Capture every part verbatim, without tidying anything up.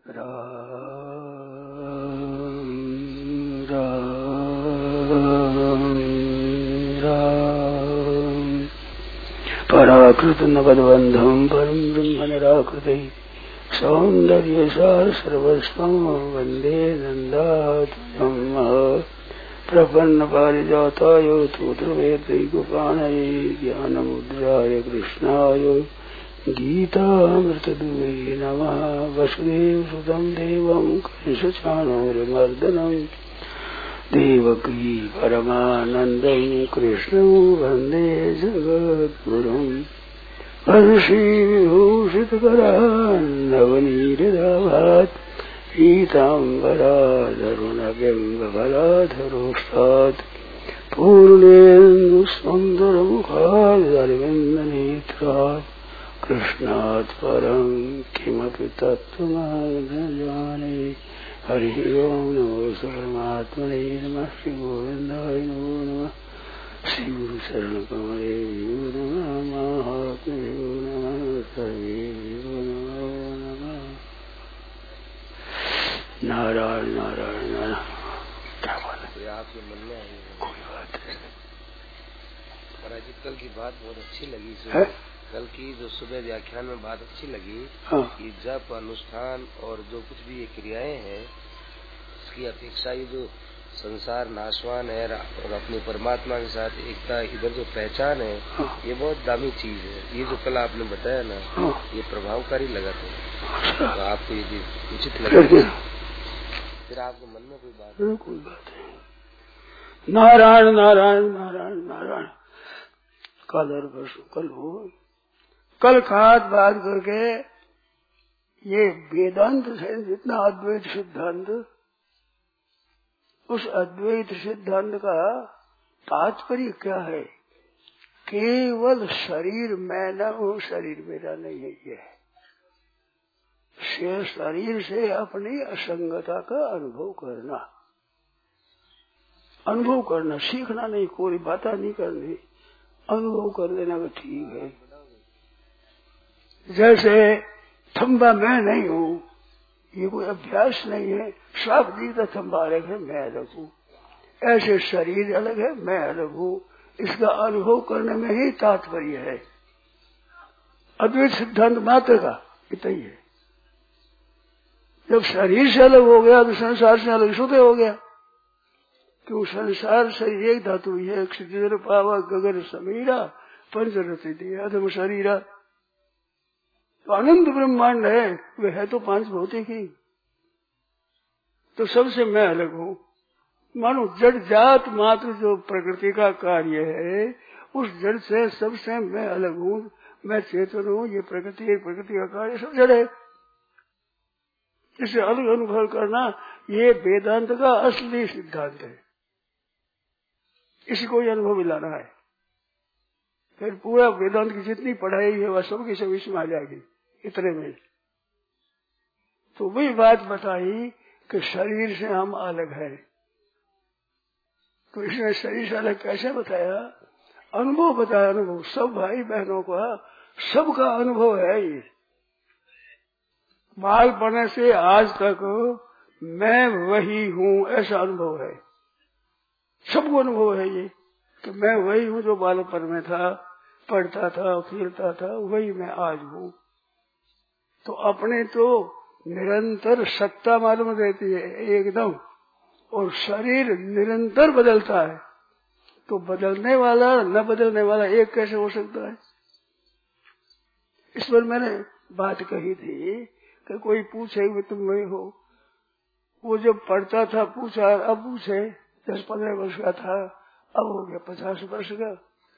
राम राम राम पराकृत नवद्बन्धं परं ब्रह्म निराकृते सौन्दर्य सार सर्वस्वं वन्दे नन्दात्मजं प्रपन्न पारिजाताय तोत्रवेत्रैकपाणये ज्ञानमुद्राय कृष्णाय गीतामृतदुहे नमः। वसुदेवसुतं देवं कंसचाणूरमर्दनं देवकी परमानन्दं कृष्णं वन्दे जगद्गुरुम्। हर्षीविभूषितकरान्नवनीरदाभात् पीताम्बराधरुणबिम्बफलाधरोष्टात् पूर्णेन्दुसुन्दरमुखादरविन्दनेत्रात् कृष्णात् परं किमपि तत्त्वमहं न जाने। हरिः ओं नमो परमात्मने नमः। श्रीगोविन्दाय नमो नमः। श्री गुरु शरण कमलेभ्यो नमः। महात्म्यो नमः। सर्वेभ्यो नमो नमः। नारायण नारायण नारायण। क्या बात है? आपके मन में आई कोई बात नहीं। महाराज कल की बात बहुत अच्छी लगी। है? कल की जो सुबह व्याख्यान में बात अच्छी लगी। हाँ। कि जप अनुष्ठान और जो कुछ भी ये क्रियाएं हैं इसकी अपेक्षा ये जो संसार नाशवान है और अपने परमात्मा के साथ एकता इधर जो पहचान है, हाँ। ये बहुत दामी चीज है। ये जो कल आपने बताया ना, हाँ। ये प्रभावकारी लगा था। अच्छा। तो आपको यदि उचित लगे फिर आपके मन में कोई बात है? कोई बात नहीं। नारायण नारायण नारायण नारायण। कल और परसों कल हो कल खात बात करके ये वेदांत से जितना अद्वैत सिद्धांत, उस अद्वैत सिद्धांत का तात्पर्य क्या है? केवल शरीर मैं न हूँ, शरीर मेरा नहीं है। ये से शरीर से अपनी असंगता का अनुभव करना, अनुभव करना, सीखना नहीं, कोई बात नहीं करनी, अनुभव कर लेना कि ठीक है। जैसे थम्बा मैं नहीं हूँ, ये कोई अभ्यास नहीं है। साफ दिखता थम्बा अलग है, मैं अलग हूँ। ऐसे शरीर अलग है, मैं अलग हूँ। इसका अनुभव करने में ही तात्पर्य है। अद्वैत सिद्धांत मात्र का इतना ही है। जब शरीर से अलग हो गया तो संसार से अलग शुद्ध हो गया। क्यों? संसार से एक धातु है, क्षितिर पावा गगन समीरा पंचरति दिया अधम शरीरा। तो अनंत ब्रह्मांड है, वे है तो पांच भौतिक ही। तो सबसे मैं अलग हूँ। मानो जड़ जात मात्र जो प्रकृति का कार्य है, उस जड़ से सबसे मैं अलग हूँ। मैं चेतन हूँ, ये प्रकृति है, प्रकृति का कार्य सब जड़ है। इसे अलग अनुभव करना ये वेदांत का असली सिद्धांत है। इसी को ये अनुभव मिलाना है। फिर पूरा वेदांत की जितनी पढ़ाई है वह सबकी सब इसमें आ जाएगी इतने में। तो वही बात बताई कि शरीर से हम अलग हैं। तो इसने शरीर से अलग कैसे बताया? अनुभव बताया। अनुभव सब भाई बहनों का सबका अनुभव है। ये बालपने से आज तक मैं वही हूँ ऐसा अनुभव है। सबको अनुभव है ये कि मैं वही हूँ जो बालपन में था, पढ़ता था, खेलता था, वही मैं आज हूँ। तो अपने तो निरंतर सत्ता मालूम रहती है एकदम, और शरीर निरंतर बदलता है। तो बदलने वाला न बदलने वाला एक कैसे हो सकता है? इस पर मैंने बात कही थी कि कोई पूछे कि तुम वही हो। वो जब पढ़ता था पूछा, अब पूछे दस पंद्रह वर्ष का था, अब हो गया पचास वर्ष का।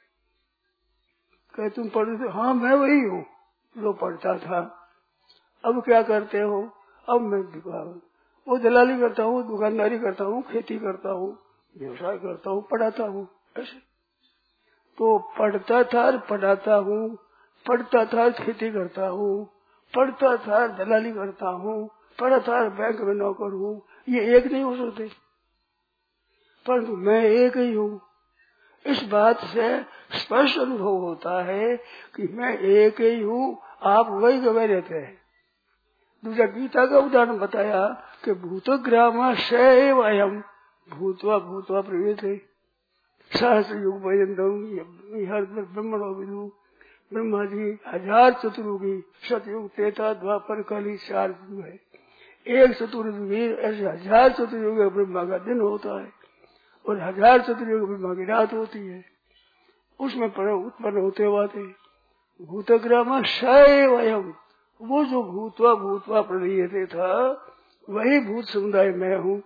कहे तुम पढ़ते थे? हाँ मैं वही हूँ जो पढ़ता था। अब क्या करते हो? अब मैं दुकान वो दलाली करता हूँ, दुकानदारी करता हूँ, खेती करता हूँ, व्यवसाय करता हूँ, पढ़ाता हूँ। ऐसे तो पढ़ता था, पढ़ाता हूँ, पढ़ता था, खेती करता हूँ, पढ़ता था, दलाली करता हूँ, पढ़ा था, बैंक में नौकर हूँ। ये एक नहीं हो सकते, परंतु मैं एक ही हूँ। इस बात से स्पष्ट अनुभव होता है कि मैं एक ही हूँ। आप वही गवे रहते हैं। दूसरा गीता का उदाहरण बताया कि भूतग्राम सैव अयम भूतवा भूतवा प्रवेश सहस्र युग पर्यंतम ब्रह्मणो विदु। ब्रह्मा जी हजार चतुर्युगी सतयुग त्रेता द्वापर कली चार युग है। एक चतुर्युगी ऐसे हजार चतुर्युग ब्रह्मा का दिन होता है और हजार चतुर्युग ब्रह्मा की रात होती है। उसमें उत्पन्न होते हुए भूतग्राम सैवयम, वो जो भूतवा भूतवा प्रलीयते था वही भूत समुदाय मैं हूँ।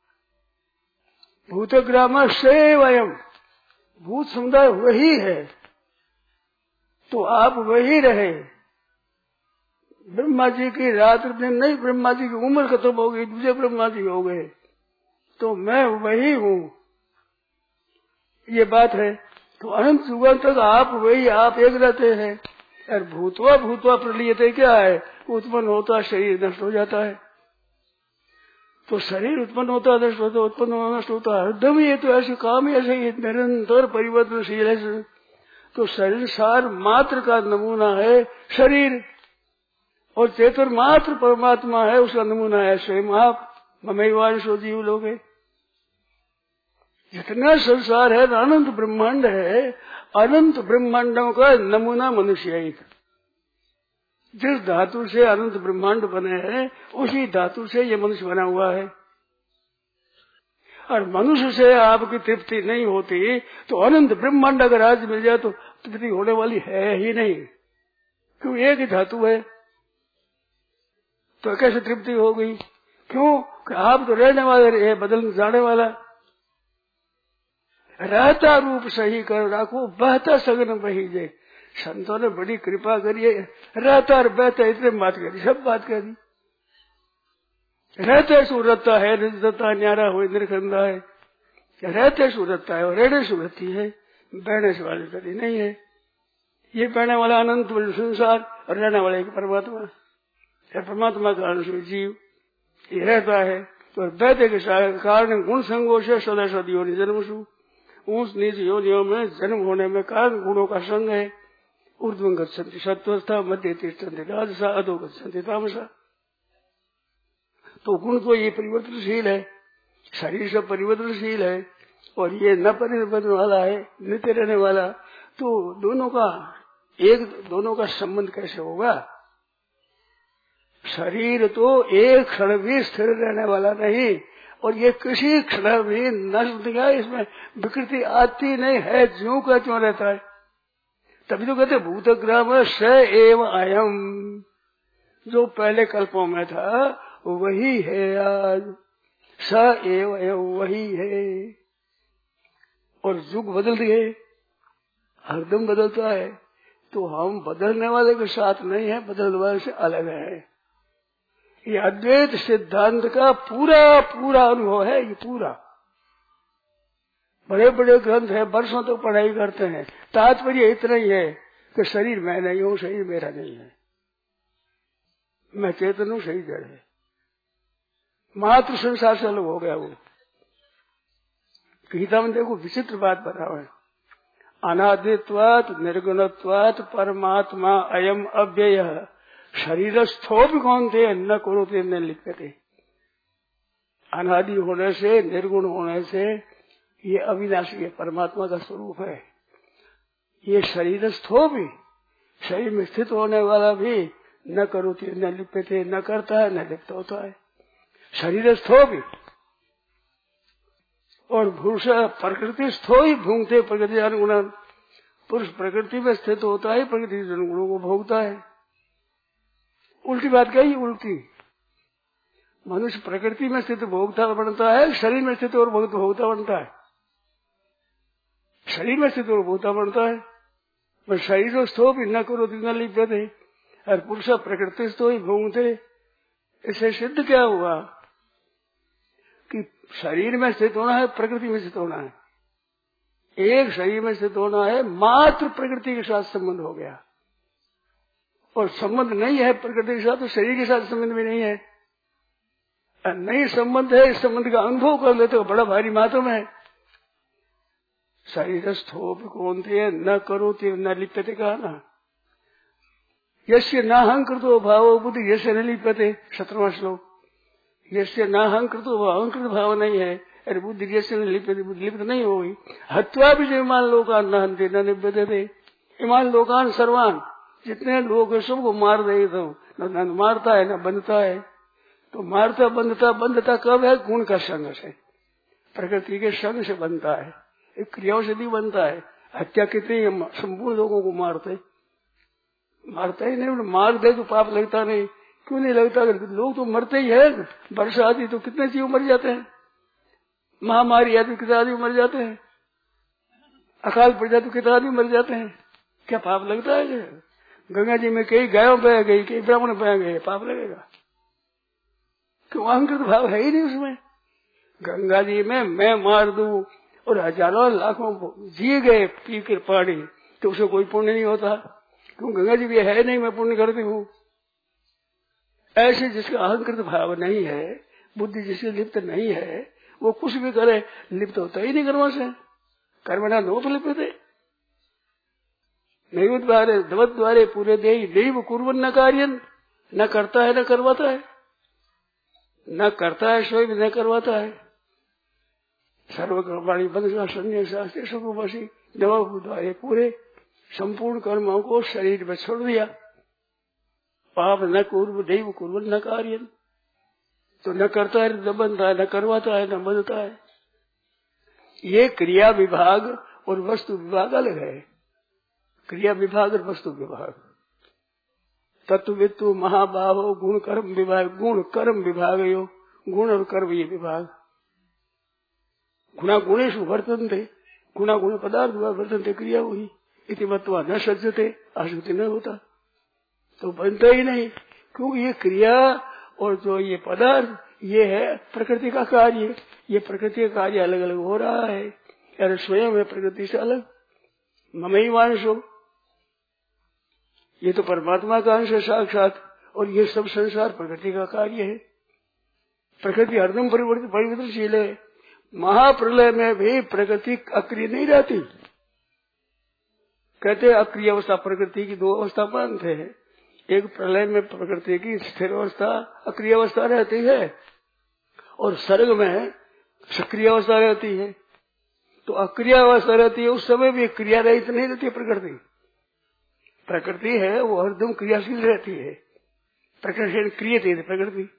भूतग्राम सैवयम, भूत समुदाय वही है तो आप वही रहे। ब्रह्मा जी की रात दिन नहीं, ब्रह्मा जी की उम्र खत्म हो गई, दूसरे ब्रह्मा जी हो गए तो मैं वही हूँ, ये बात है। तो अनंत युगों तक आप वही आप एक रहते हैं। और भूतवा भूतवा प्रलीयते क्या है, उत्पन्न होता शरीर नष्ट हो जाता है। तो शरीर उत्पन्न होता नष्ट होता उत्पन्न होता नष्ट होता हरदम, ये तो ऐसे काम ही ऐसे ही निरंतर परिवर्तनशील है। तो शरीर सार मात्र का नमूना है शरीर, और चेतन मात्र परमात्मा है उसका नमूना है स्वयं आप। ममैवांशो जीव लोगे, जितना संसार है अनंत ब्रह्मांड है, अनंत ब्रह्मांडों का नमूना मनुष्य है। जिस धातु से अनंत ब्रह्मांड बने हैं उसी धातु से ये मनुष्य बना हुआ है। और मनुष्य से आपकी तृप्ति नहीं होती तो अनंत ब्रह्मांड अगर आज मिल जाए तो तृप्ति होने वाली है ही नहीं, क्यों एक ही धातु है तो कैसे तृप्ति हो गई? क्यों कि आप तो रहने वाले रहे, बदल जाने वाला। रहता रूप सही कर रखो, बहता सगन बही जाए। संतों ने बड़ी कृपा करिए, रहता और बहता इतने बात करी, सब बात करी। रहते सूरतता है, रिजता न्यारा हो निर्खंदा है। रहते सूरतता है और रहने सूरती है, बहने से वाली करी नहीं है। ये बहने वाला अनंत संसार और रहने वाले परमात्मा, परमात्मा का अंश जीव ये रहता है। तो बहते के कारण गुण संगों से सदा सदियों जन्मसु, ऊंच नीच योनियों में जन्म होने में कारण गुणों का संग है। ऊर्ध्वं गच्छन्ति सत्वस्था, मध्य तिष्ठन्ति राजसा, अधो गच्छन्ति तामसा। तो गुण तो ये परिवर्तनशील है, शरीर सब परिवर्तनशील है और ये न परिवर्तन वाला है, नित्य रहने वाला। तो दोनों का एक दोनों का संबंध कैसे होगा? शरीर तो एक क्षण भी स्थिर रहने वाला नहीं और ये किसी क्षण भी नष्ट नहीं है, इसमें विकृति आती नहीं है, ज्यों का त्यों रहता है। तभी तो कहते भूतग्राम स एव अयम, जो पहले कल्पों में था वही है आज, स एव अयम वही है। और युग बदल दिए, हरदम बदलता है। तो हम बदलने वाले के साथ नहीं है, बदलने वाले से अलग है। ये अद्वैत सिद्धांत का पूरा पूरा अनुभव है। ये पूरा बड़े बड़े ग्रंथ है, वर्षों तक तो पढ़ाई करते हैं। तात्पर्य इतना ही है कि शरीर मैं नहीं हूँ, शरीर मेरा नहीं है, मैं चेतन हूँ, शरीर जड़ है। मात्र संसार से अलग हो गया वो। गीता में देखो विचित्र बात बता है, अनादित्वात् निर्गुणत्वात् परमात्मा अयम अव्यय शरीरस्थो भी कौन थे न करोते न लिखते। अनादि होने से, निर्गुण होने से ये अविनाशी है, परमात्मा का स्वरूप है। ये शरीरस्थो भी, शरीर में स्थित होने वाला भी न करोते न लिखते, न करता है न लिप्त होता है, शरीरस्थो भी। और पुरुष प्रकृति स्थो ही भूंगते प्रकृति अनुगुण, पुरुष प्रकृति में स्थित होता है, प्रकृति अनुगुणों को भोगता है। उल्टी बात कही, उल्टी। मनुष्य प्रकृति में स्थित भोगता बनता है, शरीर में स्थित और भोगता भोगता बनता है। शरीर में स्थित और भोगता बनता है, पर शरीर स्थो भी न करो न लिप्यते, और पुरुष प्रकृति स्थो ही भोगते। इससे सिद्ध क्या हुआ कि शरीर में स्थित होना है, प्रकृति में स्थित होना है। एक शरीर में स्थित होना है, मात्र प्रकृति के साथ संबंध हो गया। और संबंध नहीं है प्रकृति के साथ तो शरीर के साथ संबंध भी नहीं है। नहीं संबंध है, इस संबंध का अनुभव कर लेते हो, बड़ा भारी मातम है। शरीरस्थो कौन थे न करो ते न लिप्यते, कहा ना। यस्य नाहंकृतो भावो बुद्धि यस्य न लिप्यते, सत्रहवां श्लोक। यस्य नाहंकृतो भाव, अहंकृत भाव नहीं है, अरे बुद्धि यस्य न लिप्यते, बुद्धि लिप्त नहीं होगी। हत्वा भी जो इमान लोकान न हंते न निब्यते, इमान लोकान सर्वान, जितने लोग है सबको मार दे तो न मारता है न बंधता है। तो मारता बंधता बंधता कब है? गुण का संग से, प्रकृति के संग से बनता है, एक क्रियाओं से नहीं बनता है। हत्या कितनी संपूर्ण लोगों को मारते मारता ही नहीं, मार दे तो पाप लगता नहीं। क्यों नहीं लगता? लोग तो मरते ही है। वर्षा आती तो कितने जीव मर जाते हैं, महामारी आती तो कितने आदमी मर जाते हैं, अकाल पड़ जाए तो कितने आदमी मर जाते हैं। क्या पाप लगता है? गंगा जी में कई गायों बह गई, कई ब्राह्मण बह गए, पाप लगेगा? क्यों? अहंकृत भाव है ही नहीं उसमें। गंगा जी में मैं मार दूं और हजारों लाखों जी गए पी कर पानी, तो उसे कोई पुण्य नहीं होता। क्यों? गंगा जी भी है नहीं, मैं पुण्य करती हूँ। ऐसे जिसका अहंकृत भाव नहीं है, बुद्धि जिसकी लिप्त नहीं है, वो कुछ भी करे लिप्त होता ही नहीं कर्म से। कर्मणा नोप लिप्यते नहीं द्वारे दवत द्वारे पूरे देही दैव कुर्वन् न कार्यन, न करता है न करवाता है, न करता है स्वयं न करवाता है। सर्वकर्माणि बंधना संन्यास सुखवशी, दवा द्वारे पूरे संपूर्ण कर्मों को शरीर में छोड़ दिया। पाप न कुर्व दैव कुर्वन् न कार्यन, तो न करता है न बनता है, न करवाता है न बंधता है। ये क्रिया विभाग और वस्तु विभाग अलग है। क्रिया विभाग और वस्तु विभाग। तत्ववित्तु महाबाहो गुण कर्म विभाग, गुण कर्म विभाग यो, गुण और कर्म ये विभाग। गुणा गुणेषु वर्तन्ते, गुणा गुण पदार्थ वर्तन्ते क्रिया हुई, इति मत्वा न सज्जते, आसक्ति न होता, तो बनता ही नहीं। क्योंकि ये क्रिया और जो ये पदार्थ ये है प्रकृति का कार्य, ये प्रकृति का कार्य अलग अलग हो रहा है, यार स्वयं है प्रकृति से अलग। ममई वांशो, ये तो परमात्मा का अंश है साक्षात, और ये सब संसार प्रकृति का कार्य है। प्रकृति हरदम परिवर्तित परिवर्तनशील है। महाप्रलय में भी प्रकृति अक्रिय नहीं रहती। कहते अक्रिय अवस्था प्रकृति की दो अवस्था मानते हैं। एक प्रलय में प्रकृति की स्थिर अवस्था अक्रिय अवस्था रहती है, और सर्ग में सक्रिय अवस्था रहती है। तो अक्रिय अवस्था रहती है, उस समय भी क्रिया रहित नहीं रहती प्रकृति। प्रकृति है वो हरदम क्रियाशील रहती है। प्रकृति क्रियते प्रकृति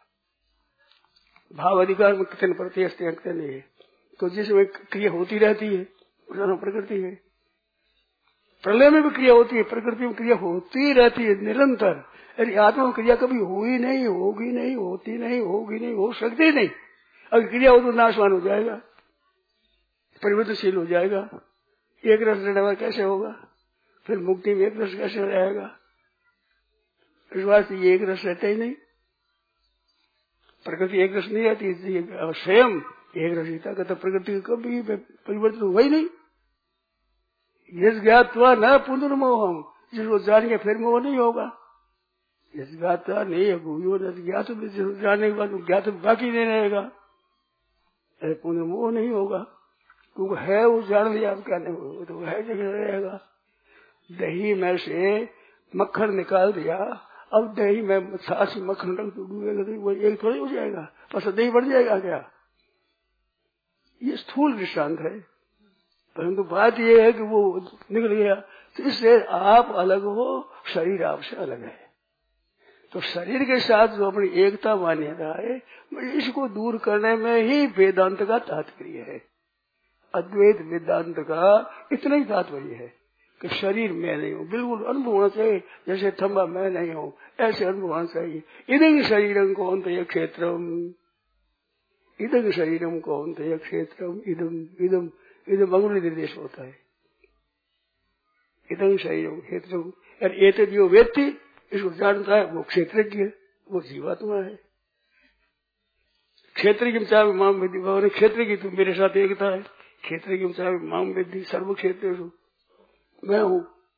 भाव अधिकार में कितने प्रति कितने नहीं है, तो जिसमें क्रिया होती रहती है उसका प्रकृति है। प्रलय में भी क्रिया होती है, प्रकृति में क्रिया होती रहती है निरंतर। अरे आत्मा में क्रिया कभी हुई नहीं, होगी नहीं, होती नहीं, होगी नहीं, हो सकती नहीं। अगर क्रिया हो तो नाशवान हो जाएगा, परिवर्तनशील हो जाएगा। एक रस रहने कैसे होगा? फिर मुक्ति में एक रस कैसे रहेगा? इस बात से ये एक रस रहता ही नहीं। प्रकृति एक रस नहीं रहती, स्वयं एक रसिता का, तो प्रकृति कभी परिवर्तन हुआ ही नहीं। यस ज्ञातवा न पुनर्मोहम, जिसको जान के फिर मोह नहीं होगा। यस ज्ञाता नहीं ज्ञात, जानने के बाद ज्ञात बाकी नहीं रहेगा, पुनर्मोह नहीं होगा। क्योंकि है वो जान लिया, अब क्या नहीं होगा, तो है जगह रहेगा। दही में से मक्खन निकाल दिया, अब दही में छाछ मक्खन रख डूबेगा तो वो एक थोड़ी हो जाएगा, बस दही बढ़ जाएगा क्या? ये स्थूल दृष्टांत है, परंतु बात यह है कि वो निकल गया। तो इससे आप अलग हो, शरीर आपसे अलग है। तो शरीर के साथ जो अपनी एकता मान्यता है, इसको दूर करने में ही वेदांत का तात्पर्य है। अद्वैत वेदांत का इतना ही तात्पर्य है कि शरीर मैं नहीं हूँ, बिल्कुल अनुभव होना चाहिए। जैसे थम्बा मैं नहीं हूँ, ऐसे अनुभव होना चाहिए। इदं शरीरम कौन्तेय क्षेत्रम, इदं शरीरम कौन्तेय क्षेत्रम, इदम इदम इदम अंगुली निर्देश होता है। इदं शरीरम क्षेत्रम, एतद् जो व्यक्ति इसको जानता है वो क्षेत्रज्ञ है, वो जीवात्मा है। क्षेत्र की चाहे माम विधि भवन, क्षेत्र की तो मेरे साथ एकता है। क्षेत्र की चाहे माम विधि सर्व क्षेत्र मैं हूँ।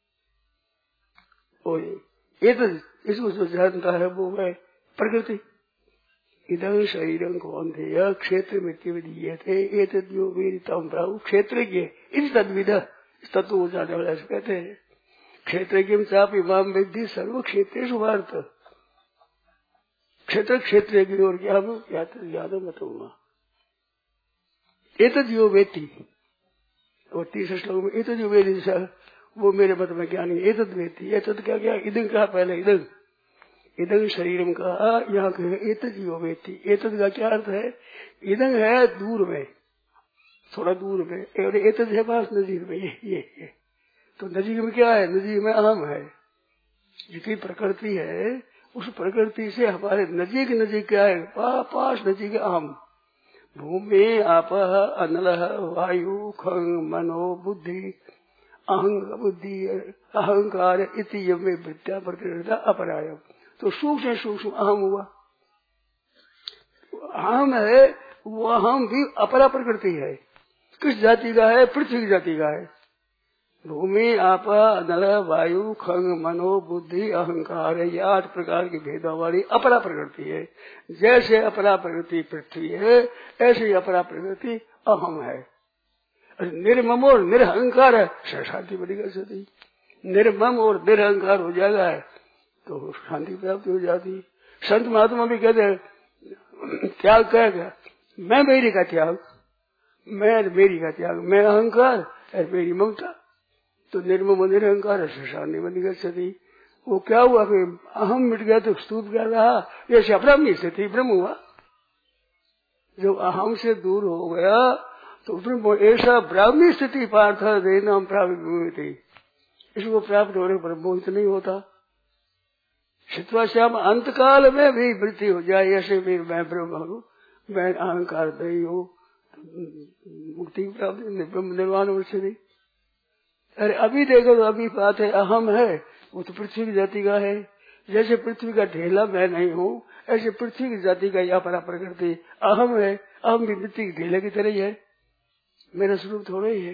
ये तो इसको जो जानता है वो मैं प्रकृति। इधर शरीरं कौन्तेय क्षेत्र मृत्यु विधीयते एतद्यो वेदितम प्राहु क्षेत्रज्ञ इस तद्विद, इस तत्व को जानने वाला कहते हैं। क्षेत्र किम चापि मां विद्धि सर्व क्षेत्रेषु भारत। क्षेत्र क्षेत्र की ओर क्या ज्ञान मतुमा एतद् यो वेत्ति। और तीसरे श्लोक में एतद् यो वेत्ति सर वो मेरे मत में क्या नहीं। एतद् वेत्ति एतद् क्या क्या इदं कहा पहले इदं इदं शरीरम कहा यहाँ कहे एतद् यो वेत्ति। एतद् का क्या अर्थ है। इदं है दूर में थोड़ा दूर में और एतद् है पास नजीक में ये ये ये तो नजीक में क्या है। नजीक में अहम है जितनी प्रकृति है उस प्रकृति से हमारे नजीक नजीक क्या है पा, पास नजीक अहम। भूमि आप अनल वायु खंग मनो बुद्धि अहंग बुद्धि अहंकार इति में वृत्या प्रकृति अपरायम। तो सूक्ष्म सूक्ष्म अहम हुआ। अहम है वो अहम भी अपरा प्रकृति है। किस जाति का है। पृथ्वी की जाति का है। भूमि आप नल वायु खंग मनो बुद्धि अहंकार ये आठ प्रकार की भेदा वाली अपरा प्रकृति है। जैसे अपरा प्रकृति पृथ्वी है ऐसे ही अपरा प्रकृति अहम है। निर्मम और निरहंकार है शांति बनेगा। सती निर्मम और निरहंकार हो जाएगा है तो शांति प्राप्ति हो जाती। संत महात्मा भी कहते हैं त्याग कहेगा मैं मेरी का त्याग मैं मेरी का त्याग मैं अहंकार और मेरी ममता। तो निर्मम निरहंकार से शांति बनेगा। सती वो क्या हुआ कि अहम मिट गया तो स्तूप क्या रहा। ये अपरामी स्थिति ब्रह्म हुआ। जब अहम से दूर हो गया तो ब्रह्म ऐसा ब्राह्मी स्थिति पार्थ देना प्राप्त थी। इसको प्राप्त होने पर मोहित नहीं होता। श्याम अंत काल में भी वृत्ति हो जाए ऐसे भी मैं ब्रह्म हूँ मैं अहंकार नहीं हूँ मुक्ति प्राप्त ब्रह्म निर्वाण स्थिति। अरे अभी देखो तो अभी बात है अहम है वो तो पृथ्वी की जाति का है। जैसे पृथ्वी का ढेला मैं नहीं हूँ ऐसे पृथ्वी की जाति का या परा प्रकृति अहम है। अहम भी पृथ्वी के ढेले की तरह ही है मेरा स्वरूप थोड़ा ही है।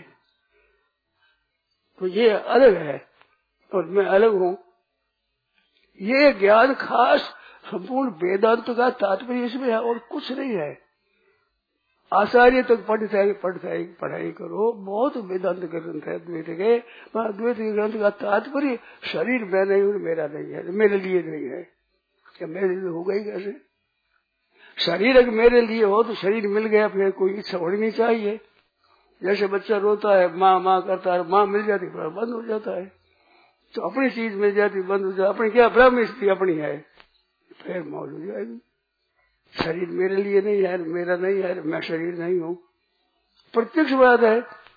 तो ये अलग है और मैं अलग हूँ। ये ज्ञान खास संपूर्ण वेदांत का तात्पर्य इसमें है और कुछ नहीं है। आचार्य तक पढ़ाई पढ़ाई पढ़ाई करो बहुत वेदांत ग्रंथ है द्वैत के। द्वैत के ग्रंथ का तात्पर्य शरीर मैं नहीं हूँ मेरा नहीं है मेरे लिए नहीं है। क्या मेरे लिए हो गई कैसे। शरीर अगर मेरे लिए हो तो शरीर मिल गया फिर कोई इच्छा होनी नहीं चाहिए। जैसे बच्चा रोता है माँ माँ करता है माँ मिल जाती है बंद हो जाता है। तो अपनी चीज मिल जाती बंद हो जाती अपनी क्या ब्रह्म स्थिति अपनी है फिर मौज हो जाएगी। शरीर मेरे लिए नहीं है मेरा नहीं है मैं शरीर नहीं हूँ। प्रत्यक्ष बात है।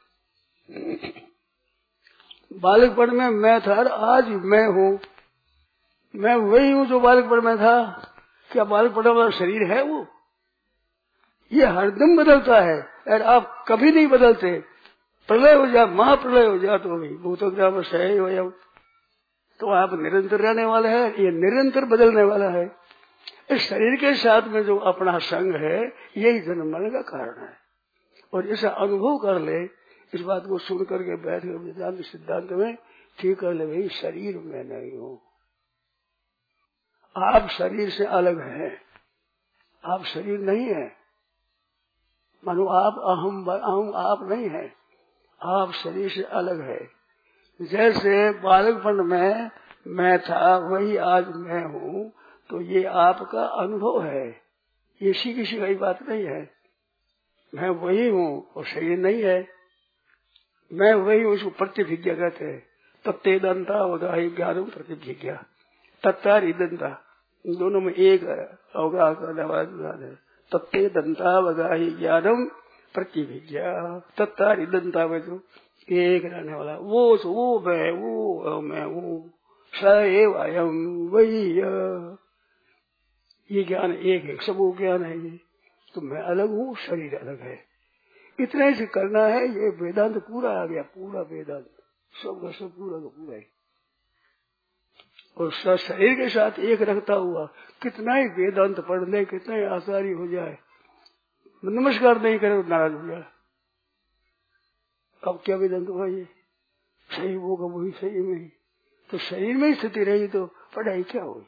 बालकपन में मैं था और आज मैं हूँ। मैं वही हूँ जो बालकपन में था। क्या बालकपन वाला शरीर है वो। ये हरदम बदलता है और आप कभी नहीं बदलते। प्रलय हो जाए महाप्रलय हो जाए तो भी भूतग्राम सही हो तो आप निरंतर रहने वाले हैं। ये निरंतर बदलने वाला है। इस शरीर के साथ में जो अपना संग है यही जन्म मरने का कारण है। और ऐसा अनुभव कर ले इस बात को सुन करके बैठ कर वेदांत सिद्धांत में ठीक कर ले भाई शरीर में नहीं हूँ। आप शरीर से अलग हैं। आप शरीर नहीं है। मानो आप अहम अहम आप नहीं है। आप शरीर से अलग है। जैसे बालकपन में मैं था वही आज मैं हूँ तो ये आपका अनुभव है। ये किसी किसी की बात नहीं है। मैं वही हूँ और शरीर नहीं है। मैं वही हूँ इसको प्रतिभिज्ञा कहते हैं। तत्ते दंता अवगाही ज्ञानम प्रतिभिज्ञा तत्तार दंता दोनों में एक अवगाह करने वाला है। तत्ते दंता अवगाही ज्ञानम प्रतिभिज्ञा तत्तार दंता में जो एक रहने वाला वो वो मैं वो मैं हूँ सएव अयम वही ये ज्ञान एक है सब वो ज्ञान है। ये तो मैं अलग हूँ शरीर अलग है। इतना ही करना है। ये वेदांत पूरा आ गया पूरा वेदांत सब का सब पूरा का पूरा है। और शरीर के साथ एक रखता हुआ कितना ही वेदांत पढ़ ले कितना ही आसानी हो जाए नमस्कार नहीं करे तो नाराज हो जाए। अब क्या वेदांत हुआ ये सही होगा वही सही में ही तो शरीर में ही स्थिति रही तो पढ़ाई क्या हुई।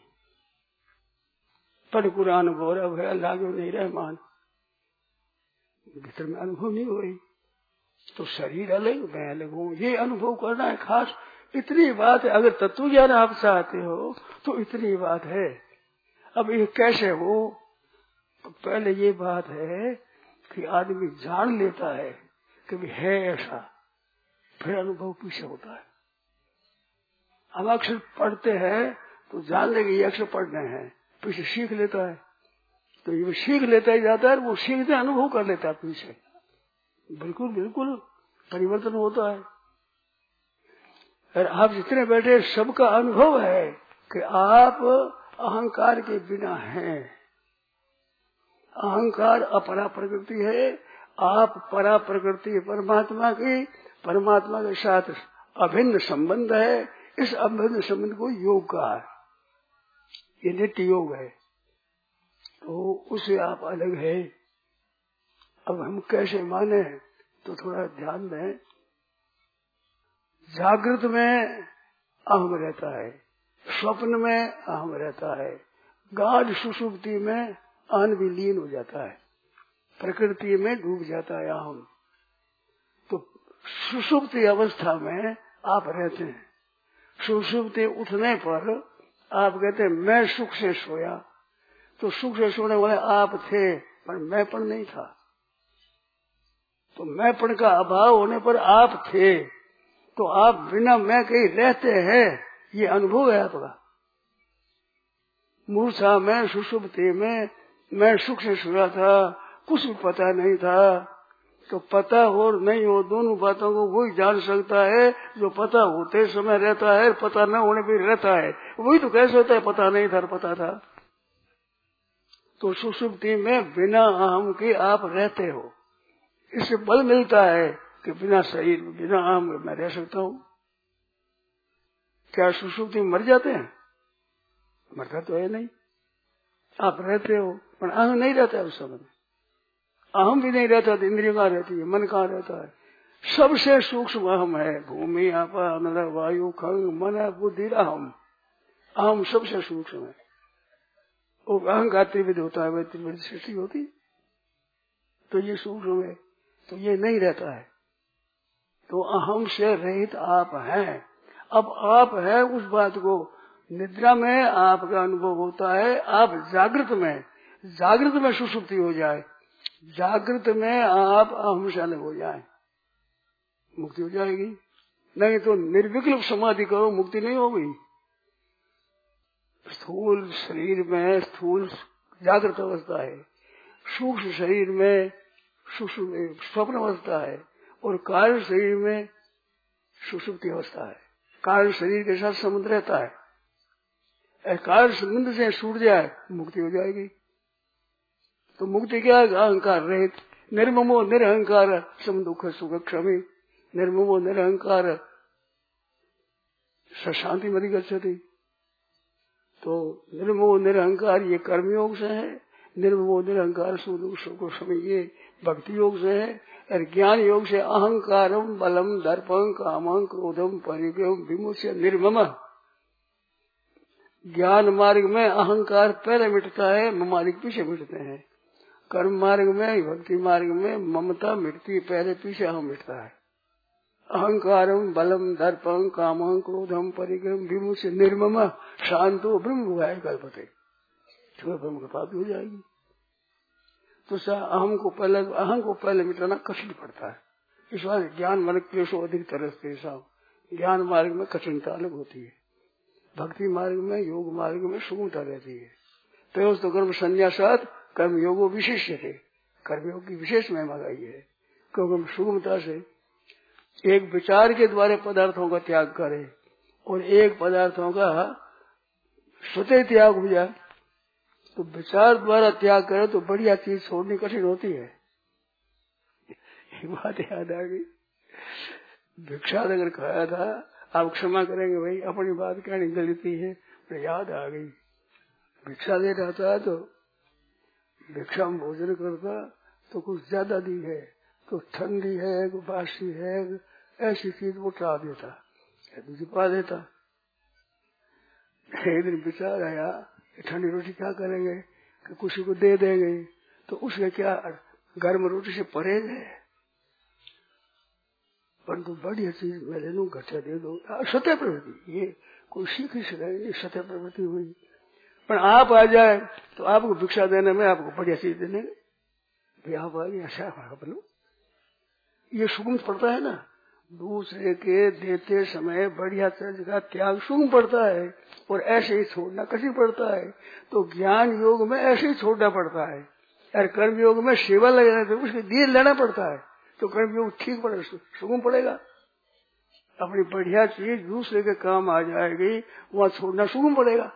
पढ़ कुरान गौरव है अल्लाह जो नहीं रहमान भीतर में अनुभव नहीं हुई तो शरीर अलग मैं अलग हूँ। ये अनुभव करना है खास इतनी बात है। अगर तत्व ज्ञान आप चाहते हो तो इतनी बात है। अब ये कैसे हो? तो पहले ये बात है कि आदमी जान लेता है कि भी है ऐसा, फिर अनुभव पीछे होता है। हम अक्षर पढ़ते हैं तो जान लेंगे ये अक्षर पढ़ने हैं, पीछे सीख लेता है, तो ये सीख लेता ही जाता है, वो सीखते अनुभव कर लेता है पीछे। बिल्कुल बिल्कुल परिवर्तन होता है। और आप जितने बैठे सबका अनुभव है कि आप अहंकार के बिना हैं। अहंकार अपरा प्रकृति है, आप परा प्रकृति परमात्मा की, परमात्मा के साथ अभिन्न संबंध है। इस अभिन्न संबंध को योग का है, ये नित्य योग है, तो उससे आप अलग है। अब हम कैसे माने तो थोड़ा ध्यान दें। जागृत में अहम रहता है, स्वप्न में अहम रहता है, गाढ़ सुषुप्ति में अहम भी लीन हो जाता है, प्रकृति में डूब जाता है अहम। तो सुषुप्ति अवस्था में आप रहते हैं। सुषुप्ति उठने पर आप कहते हैं मैं सुख से सोया, तो सुख से सोने वाले आप थे, पर मैंपन नहीं था। तो मैंपन का अभाव होने पर आप थे, तो आप बिना मैं कहीं रहते हैं, ये अनुभव है आपका। मूर्छा में सुषुप्ति में मैं सुख से सोया था, कुछ भी पता नहीं था। तो पता हो नहीं हो दोनों बातों को वही जान सकता है जो पता होते समय रहता है, पता न होने पर रहता है। वही तो कैसे होता है पता नहीं था पता था। तो सुषुप्ति में बिना अहम के आप रहते हो, इससे बल मिलता है कि बिना शरीर बिना अहम मैं रह सकता हूँ। क्या सुषुप्ति में मर जाते हैं? मरता तो है नहीं, आप रहते हो, पर अहम नहीं रहता है उस समय। अहम भी नहीं रहता तो इंद्रिय कहाँ रहती है, मन कहाँ रहता है? सबसे सूक्ष्म अहम है, भूमि आपा अनल वायु खंग मन बुद्धि अहम। अहम सबसे सूक्ष्म है। वो अहंकार त्रिविध होता है, वह त्रिविध सृष्टि होती, तो ये सूक्ष्म है, तो ये नहीं रहता है। तो अहम से रहित आप हैं। अब आप हैं उस बात को निद्रा में आपका अनुभव होता है। आप जागृत में जागृत में सुषुप्ति हो जाए, जागृत में आप अहम से अलग हो जाए, मुक्ति हो जाएगी। नहीं तो निर्विकल्प समाधि करो, मुक्ति नहीं होगी। स्थूल शरीर में स्थूल जागृत अवस्था है, सूक्ष्म शरीर में सूक्ष्म स्वप्न अवस्था है, और कारण शरीर में सुषुप्ति अवस्था है। कारण शरीर के साथ संबंध रहता है, कारण संबंध से छूट जाए मुक्ति हो जाएगी। तो मुक्ति क्या है? अहंकार रहित, निर्ममो निरहंकार सम दुख सुख क्षमी, निर्ममो निरहंकार शांति मरी गच्छति। तो निर्ममो निरहंकार ये कर्मयोग से है, निर्ममो निरहंकार सुख दुख सुख क्षमी ये भक्ति योग से है, और ज्ञान योग से अहंकारम बलम दर्पं कामं क्रोधम परिग्रहम विमुच्य निर्मम। ज्ञान मार्ग में अहंकार पहले मिटता है, ममालिक पीछे मिटते हैं। कर्म मार्ग में भक्ति मार्ग में ममता मिटती, पहले पीछे अहम मिटता है। अहंकारम बलम दर्पं कामं क्रोधम परिग्रहम विमुच्य निर्मम शांतो ब्रह्म हुआ है कल्पते, ब्रह्म की प्राप्ति हो जाएगी। तो अहम को पहले अहम को पहले मिटाना कठिन पड़ता है। इस बार ज्ञान मार्ग क्लेशो अधिक तरसते साहब। ज्ञान मार्ग में कठिनता अलग होती है, भक्ति मार्ग में योग मार्ग में सुगमता रहती है। तो तो कर्म संन्यासात कर्म योगो विशेष थे, कर्मयोग की विशेष महिमा गाई है, क्योंकि सुगमता से एक विचार के द्वारा पदार्थों का त्याग करे और एक पदार्थों का स्वतः त्याग हो जाए। तो विचार द्वारा त्याग करे तो बढ़िया चीज छोड़नी कठिन होती है। एक बात याद आ गई, भिक्षा अगर खाया था, आप क्षमा करेंगे भाई अपनी बात कहनी गलती है, तो याद आ गई। भिक्षा दे रहा था तो भिक्षा में भोजन करता तो कुछ ज्यादा दी है, तो ठंडी है तो बासी है, ऐसी चीज वो टाल देता, दूसरी पा देता। एक दिन विचार आया ठंडी रोटी क्या करेंगे, कि किसी को दे देंगे, तो उसके क्या गर्म रोटी से परहेज है। परंतु बढ़िया चीज मैं ले लूँ, घटिया दे दो, सत्य प्रवृत्ति, ये कोई सीख ही सके, सत्य प्रवृत्ति हुई। पर आप आ जाए तो आपको भिक्षा देने में आपको बढ़िया चीज देने भी आप आ गए, अच्छा बोलो, ये सुगम पड़ता है ना। दूसरे के देते समय बढ़िया चीज का त्याग सुगम पड़ता है, और ऐसे ही छोड़ना कठिन पड़ता है। तो ज्ञान योग में ऐसे ही छोड़ना पड़ता है, और कर्म योग में सेवा लगना तो उसके दिए लेना पड़ता है। तो कर्म योग ठीक पड़ेगा, सुगम पड़ेगा। अपनी बढ़िया चीज दूसरे के काम आ जाएगी, वहां छोड़ना सुगम पड़ेगा।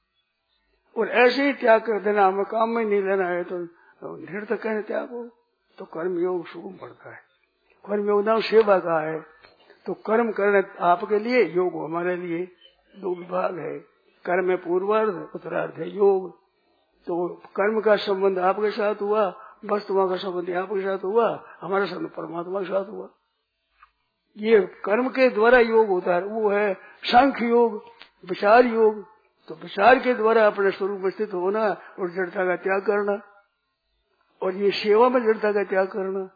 और ऐसे ही त्याग कर देना, हमें काम में नहीं लेना है तो निरर्थक कहने त्याग हो, तो कर्म योग सुगम पड़ता है। कर्म योग नाम सेवा का है, तो कर्म करने आपके लिए, योग हमारे लिए, दो विभाग है। कर्म में पूर्वार्ध, उत्तरार्ध है योग। तो कर्म का संबंध आपके साथ हुआ, वस्तुओं का संबंध आपके साथ हुआ, हमारा संबंध परमात्मा के साथ हुआ। ये कर्म के द्वारा योग होता है, वो है सांख्य योग, विचार योग। तो विचार के द्वारा अपने स्वरूप में स्थित होना और जड़ता का त्याग करना, और ये सेवा में जड़ता का त्याग करना,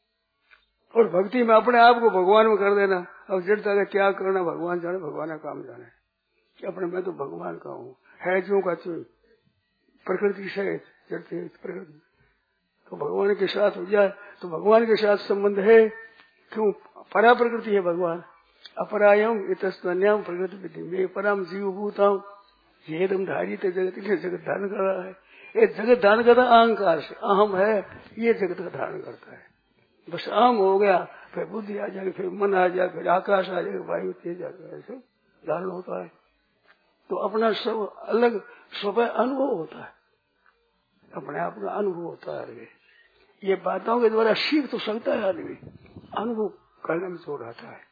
और भक्ति में अपने आप को भगवान में कर देना, और जड़ता का त्याग करना। भगवान जाने, भगवान का काम जाने कि अपने मैं तो भगवान का हूँ, है जो का चुन प्रकृति से जड़ते प्रकृति, तो भगवान के साथ हो जाए तो भगवान के साथ संबंध है। क्यों? परा प्रकृति है भगवान। अपरायम इतस्त्वन्याम प्रकृति विधि में परम जीव भूताम ये दम धारी तो जगत के जगत धारण कर रहा है। ये जगत धारण करता अहंकार से, अहम है, ये जगत का धारण करता है। बस अहम हो गया, फिर बुद्धि आ जाएगी, फिर मन आ जाए, फिर आकाश आ जाएगा, वायु तेज आ जाएगा, ऐसे धारण होता है। तो अपना सब अलग स्वयं अनुभव होता है, अपने आप का अनुभव होता है। ये बातों के द्वारा सीख तो सकता है आदमी, अनुभव करने में जोर आता है।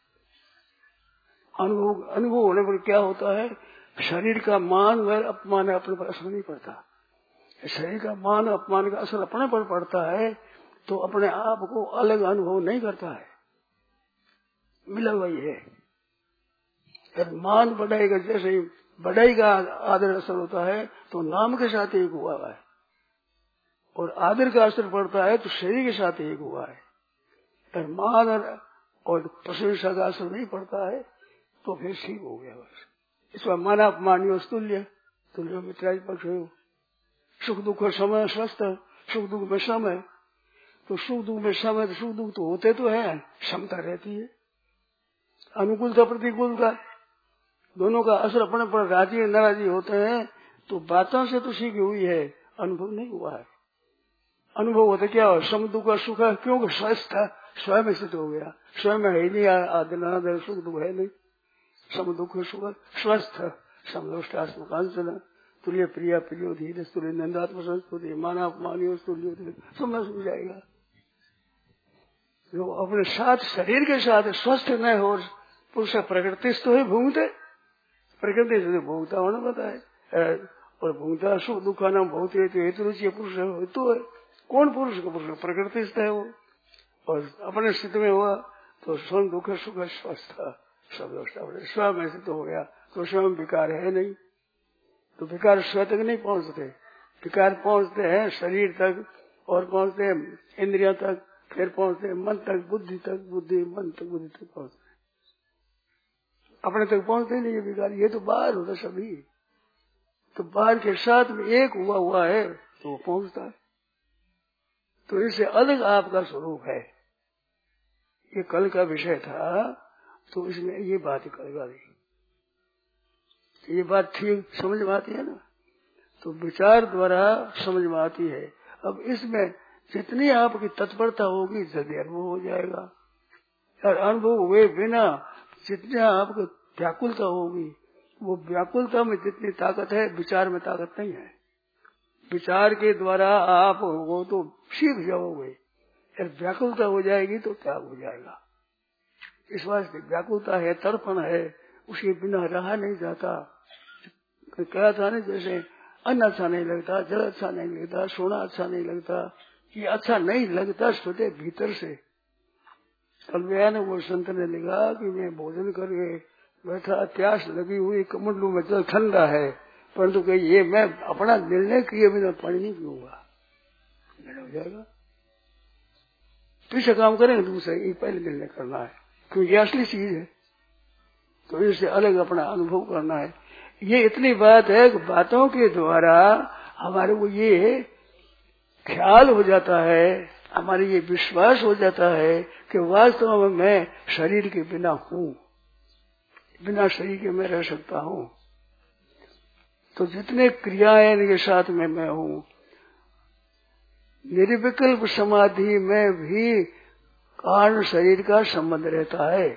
अनुभव अनुभव होने पर क्या होता है, शरीर का मान व अपमान अपने पर असर नहीं पड़ता। शरीर का मान अपमान का असर अपने पर पड़ता है, तो अपने आप को अलग अनुभव नहीं करता है, मिला हुआ ही है। मान बढ़ाई का, जैसे ही बढ़ाई का आदर असर होता है तो नाम के साथ एक हुआ है, और आदर का असर पड़ता है तो शरीर के साथ एक हुआ है। पर मान और प्रशंसा का असर नहीं पड़ता है तो फिर ठीक हो गया बस। इसमें माना अपमानियो तुल्य, तुल्य मित्राज पक्ष हो। सुख दुख और समय स्वस्थ, सुख दुख में सम है, तो सुख दुख में सम है, तो सुख दुख तो होते तो है, क्षमता रहती है। अनुकूलता प्रतिकूलता दोनों का असर अपने पर राजी नाराजी होते हैं, तो बातों से तो सीखी हुई है, अनुभव नहीं हुआ है। अनुभव होता क्या हो, सम दुख और सुख है, क्योंकि स्वस्थ था, स्वयं स्थित हो गया, स्वयं में है नहीं आदि सुख दुख है नहीं। सम दुख सुख स्वस्थ, समलोष्टात्मकांचन तुल्य प्रिया प्रियो धीरे तुल्य नंदात्म संस्कृति माना अपमानियों तुल्य, सब में सुन जाएगा। जो अपने साथ शरीर के साथ स्वस्थ न हो, पुरुष प्रकृति तो है भूंगते, प्रकृति से भोगता होना बताए, और भूंगता सुख दुख नाम बहुत हेतु रुचि पुरुष है, तो है कौन पुरुष का पुरुष प्रकृति है वो, और अपने स्थिति में हुआ तो स्वयं दुख सुख स्वस्थ सब स्वयं में सिद्ध हो गया, तो स्वयं विकार है नहीं। तो विकार स्व तक नहीं पहुंचते, विकार पहुंचते हैं शरीर तक, और पहुंचते हैं इंद्रियों तक, फिर पहुंचते हैं मन तक, बुद्धि तक, बुद्धि मन तक, बुद्धि तक पहुंचते हैं, अपने तक पहुंचते नहीं ये विकार। ये तो बाहर होता सभी, तो बाहर के साथ में एक हुआ हुआ है तो वो पहुंचता है। तो इससे अलग आपका स्वरूप है। ये कल का विषय था, तो इसमें ये बात करेगा नहीं, ये बात ठीक समझ में आती है ना, तो विचार द्वारा समझ में आती है। अब इसमें जितनी आपकी तत्परता होगी जल्दी अनुभव हो जाएगा, और अनुभव हुए बिना जितनी आपको व्याकुलता होगी, वो व्याकुलता में जितनी ताकत है विचार में ताकत नहीं है। विचार के द्वारा आप वो तो सीख जाओगे, और व्याकुलता हो जाएगी तो त्याग हो जाएगा। इस वास्ते व्याकुलता है, तर्पण है, उसके बिना रहा नहीं जाता। क्या था ना, जैसे अन्न अच्छा नहीं लगता, जल अच्छा नहीं लगता, सोना अच्छा नहीं लगता, ये अच्छा नहीं लगता सोते भीतर से। कल गया ना वो संत ने लिखा कि मैं भोजन करके बैठा, प्यास लगी हुई, कमंडलू में जल ठंडा है, परंतु कि ये मैं अपना निर्णय किए बिना पानी नहीं पीऊंगा, हो जाएगा। पीछे काम करेंगे दूसरे, ये पहले निर्णय करना है, क्योंकि असली चीज है, तो इससे अलग अपना अनुभव करना है। ये इतनी बात है कि बातों के द्वारा हमारे को ये ख्याल हो जाता है, हमारे ये विश्वास हो जाता है कि वास्तव में मैं शरीर के बिना हूँ, बिना शरीर के मैं रह सकता हूँ। तो जितने क्रियाएं इनके साथ में मैं हूँ, निर्विकल्प समाधि में भी कारण शरीर का संबंध रहता है।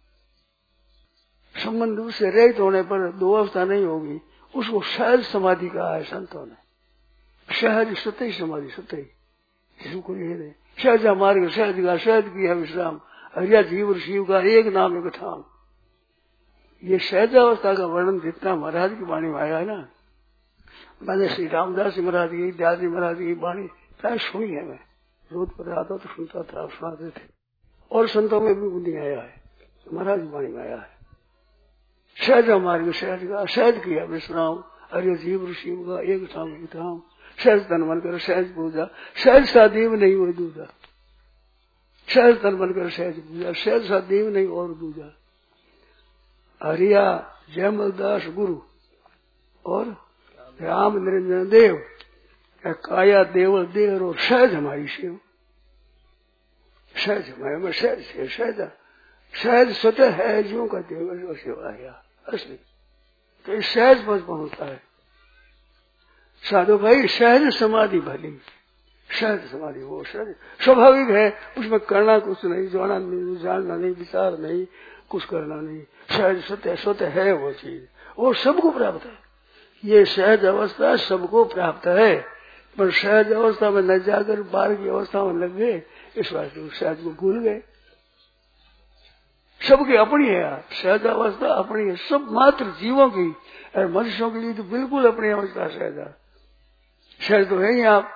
संबंध उससे रहित होने पर दो अवस्था नहीं होगी, उसको सहज समाधि कहा है संतों ने। सहज सतही समाधि, सतही इसको ये सहज मार्ग, सहज का सहज किया विश्राम, हरिया जीव और शिव का एक नाम एक ठाम। ये सहज अवस्था का वर्णन जितना महाराज की वाणी में आया है ना, मैंने श्री रामदास जी महाराज की, दयाल जी महाराज की वाणी प्राय सुनी है। मैं रोज पर आता तो सुनता था, आप सुनाते थे, और संतों में भी बुद्धि आया है, महाराज की वाणी में आया है। सहज मार्ग, सहज का सहज किया विश्राम, हरिया जीव और शिव का एक ठाम एक ठाम। सहज तन मन कर सहज पूजा, सहज सा देव नहीं और दूजा। सहज तन मन कर सहज पूजा, सहज सा देव नहीं और दूजा। हरिया जयमलदास गुरु और राम निरंजन देव, काया देवल देव और सहज हमारी शिव। सहज हमारे सहज से सहज सहज स्वतः है जो का देव सेवा असली। तो इस सहज पद पहुंचता है साधु भाई। सहज समाधि भली, सहज समाधि वो सहज स्वाभाविक है, उसमें करना कुछ नहीं, जाना नहीं, जानना नहीं, विचार नहीं, कुछ करना नहीं। सहज स्वतः स्वतः है वो चीज, वो सबको प्राप्त है। ये सहज अवस्था सबको प्राप्त है, पर सहज अवस्था में न जाकर बाहर की अवस्था में लग गए, इस वास्ते सहज को भूल गए। सबकी अपनी है यार, सहज अवस्था अपनी है, सब मात्र जीवों की, और मनुष्यों के लिए तो बिल्कुल अपनी अवस्था सहज है। सहज तो है ही आप।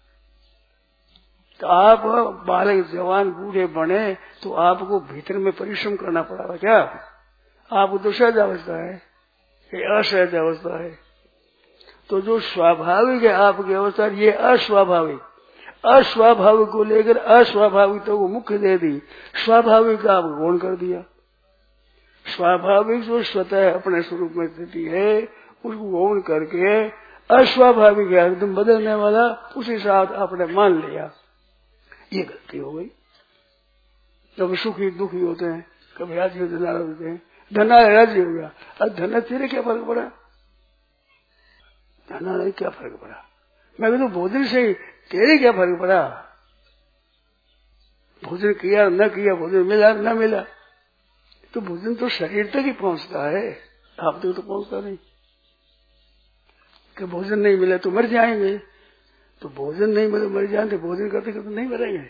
तो आप बालक जवान बूढ़े बने तो आपको भीतर में परिश्रम करना पड़ेगा क्या? आपको तो सहज अवस्था है, ये असहज अवस्था है। तो जो स्वाभाविक है आपकी अवस्था, ये अस्वाभाविक, अस्वाभाविक को लेकर अस्वाभाविक तो वो मुख्य दे दी, स्वाभाविक का आप गौण कर दिया। स्वाभाविक जो स्वतः अपने स्वरूप में स्थिति है उसको गौण करके अस्वाभाविक है एकदम बदलने वाला, उसी साथ आपने मान लिया, ये गलती हो गई। कभी सुखी दुखी होते हैं, कभी राजी धना होते हैं, धना राजी हो गया, अब धना तेरे क्या फर्क पड़ा? धना नहीं क्या फर्क पड़ा? मैं कहूँ भोजन से तेरे क्या फर्क पड़ा? भोजन किया न किया, भोजन मिला न मिला, तो भोजन तो शरीर तक ही पहुंचता है, आप तक तो पहुंचता नहीं। कि भोजन नहीं मिला तो मर जाएंगे, तो भोजन नहीं मिले मर जाएंगे, भोजन करते करते नहीं मरेंगे।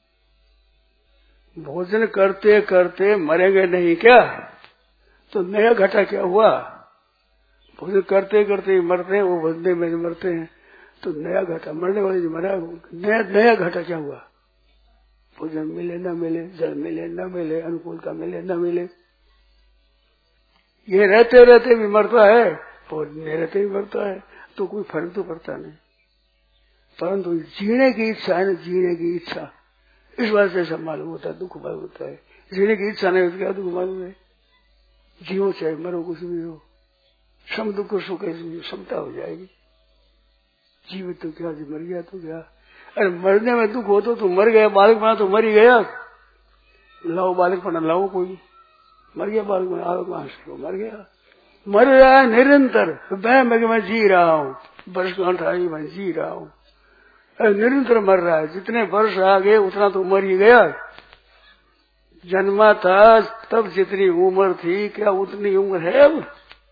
भोजन करते करते मरेंगे नहीं क्या? तो नया घटा क्या हुआ? भोजन करते करते ही मरते हैं, वो बंदे में मरते हैं, तो नया घटा, मरने वाले जो मरा, नया नया घटा क्या हुआ? भोजन मिले न मिले, जल मिले न मिले, अनुकूल का मिले न मिले, ये रहते रहते भी मरता है, भोजन नहीं रहते भी मरता है, तो कोई फर्क तो पड़ता नहीं। परंतु जीने की इच्छा है ना, जीने की इच्छा, इस बात से सब मालूम होता है, दुख मालूम होता है। जीने की इच्छा नहीं होती क्या दुख मालूम है? जीवो चाहे मरो, कुछ भी हो, सम दुख सुख क्षमता हो जाएगी। जीवित तो क्या, मर गया तो क्या? अरे मरने में दुख हो तो, तो मर गया, बालक बना तो मर ही गया, लाओ बालक बना लाओ, कोई मर गया बालक बना, बालक बना मर गया, मर रहा है निरंतर। मैं मैं जी रहा हूँ, वर्ष को अठारह मैं जी रहा हूँ, निरंतर मर रहा है। जितने वर्ष आ गए उतना तो मर ही गया। जन्मा था तब जितनी उम्र थी, क्या उतनी उम्र है अब?